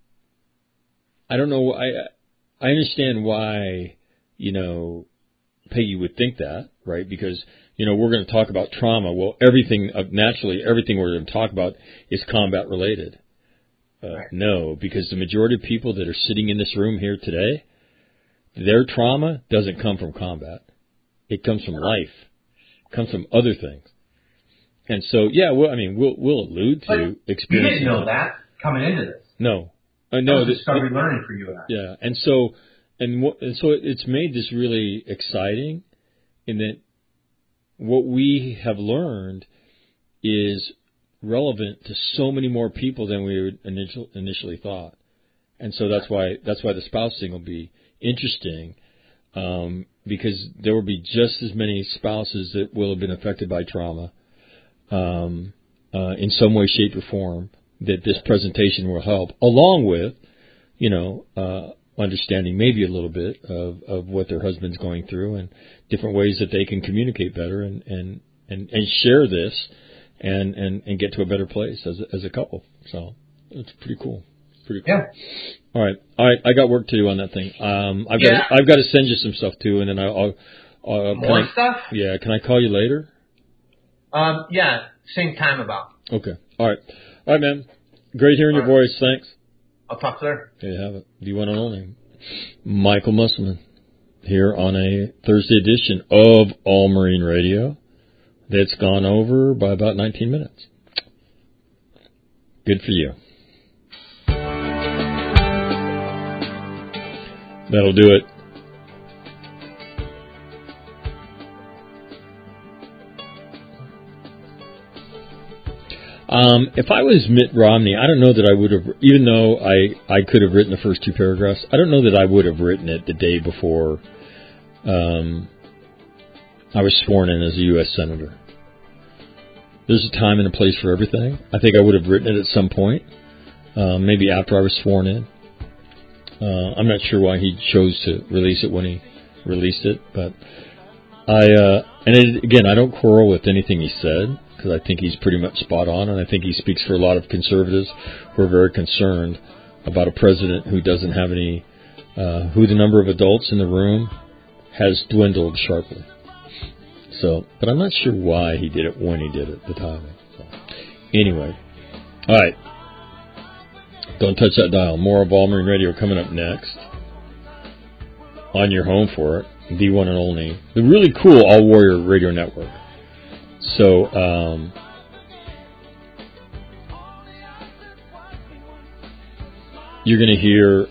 I don't know, I understand why, Peggy would think that, right? Because, we're going to talk about trauma. Well, naturally, everything we're going to talk about is combat related. Right. No, because the majority of people that are sitting in this room here today, their trauma doesn't come from combat. It comes from life. It comes from other things. And so, we'll allude to experience. You didn't know that coming into this. No, no. This started learning for you and I. Yeah, and so it's made this really exciting, in that what we have learned is relevant to so many more people than we initially thought, and so that's why the spouse thing will be interesting, because there will be just as many spouses that will have been affected by trauma. In some way, shape, or form, that this presentation will help, along with, understanding maybe a little bit of what their husband's going through and different ways that they can communicate better and share this and get to a better place as a couple. So it's pretty cool. Yeah. All right. I got work to do on that thing. I've got to send you some stuff too, and then I'll more stuff. Yeah. Can I call you later? Yeah, same time about. Okay. All right, man. Great hearing your voice. Thanks. I'll talk to her. There you have it. Do you want to know him? Michael Musselman here on a Thursday edition of All Marine Radio that's gone over by about 19 minutes. Good for you. That'll do it. If I was Mitt Romney, I don't know that I would have, even though I could have written the first 2 paragraphs, I don't know that I would have written it the day before I was sworn in as a U.S. Senator. There's a time and a place for everything. I think I would have written it at some point, maybe after I was sworn in. I'm not sure why he chose to release it when he released it, but again, I don't quarrel with anything he said, because I think he's pretty much spot on, and I think he speaks for a lot of conservatives who are very concerned about a president who doesn't have any who the number of adults in the room has dwindled sharply. So, but I'm not sure why he did it when he did it, the timing. So, anyway, all right. Don't touch that dial. More of All Marine Radio coming up next. On your home for it, the one and only, the really cool All Warrior Radio Network. So, you're going to hear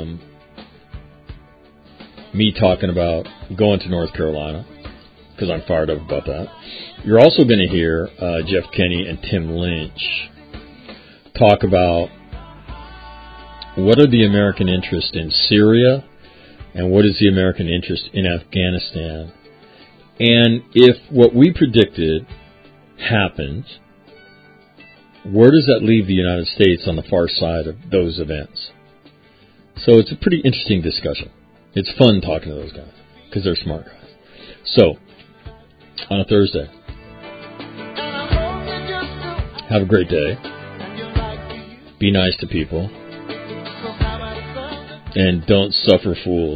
me talking about going to North Carolina, because I'm fired up about that. You're also going to hear Jeff Kenny and Tim Lynch talk about what are the American interests in Syria and what is the American interest in Afghanistan. And if what we predicted happens, where does that leave the United States on the far side of those events? So it's a pretty interesting discussion. It's fun talking to those guys because they're smart guys. So, on a Thursday, have a great day. Be nice to people. And don't suffer fools.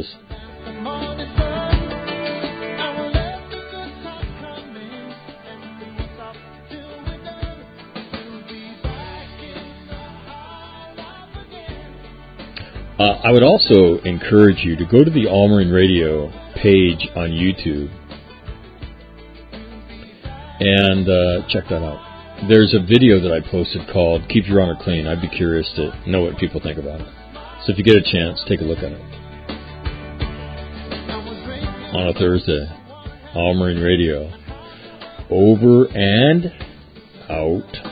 I would also encourage you to go to the All Marine Radio page on YouTube and check that out. There's a video that I posted called Keep Your Honor Clean. I'd be curious to know what people think about it. So if you get a chance, take a look at it. On a Thursday, All Marine Radio. Over and out.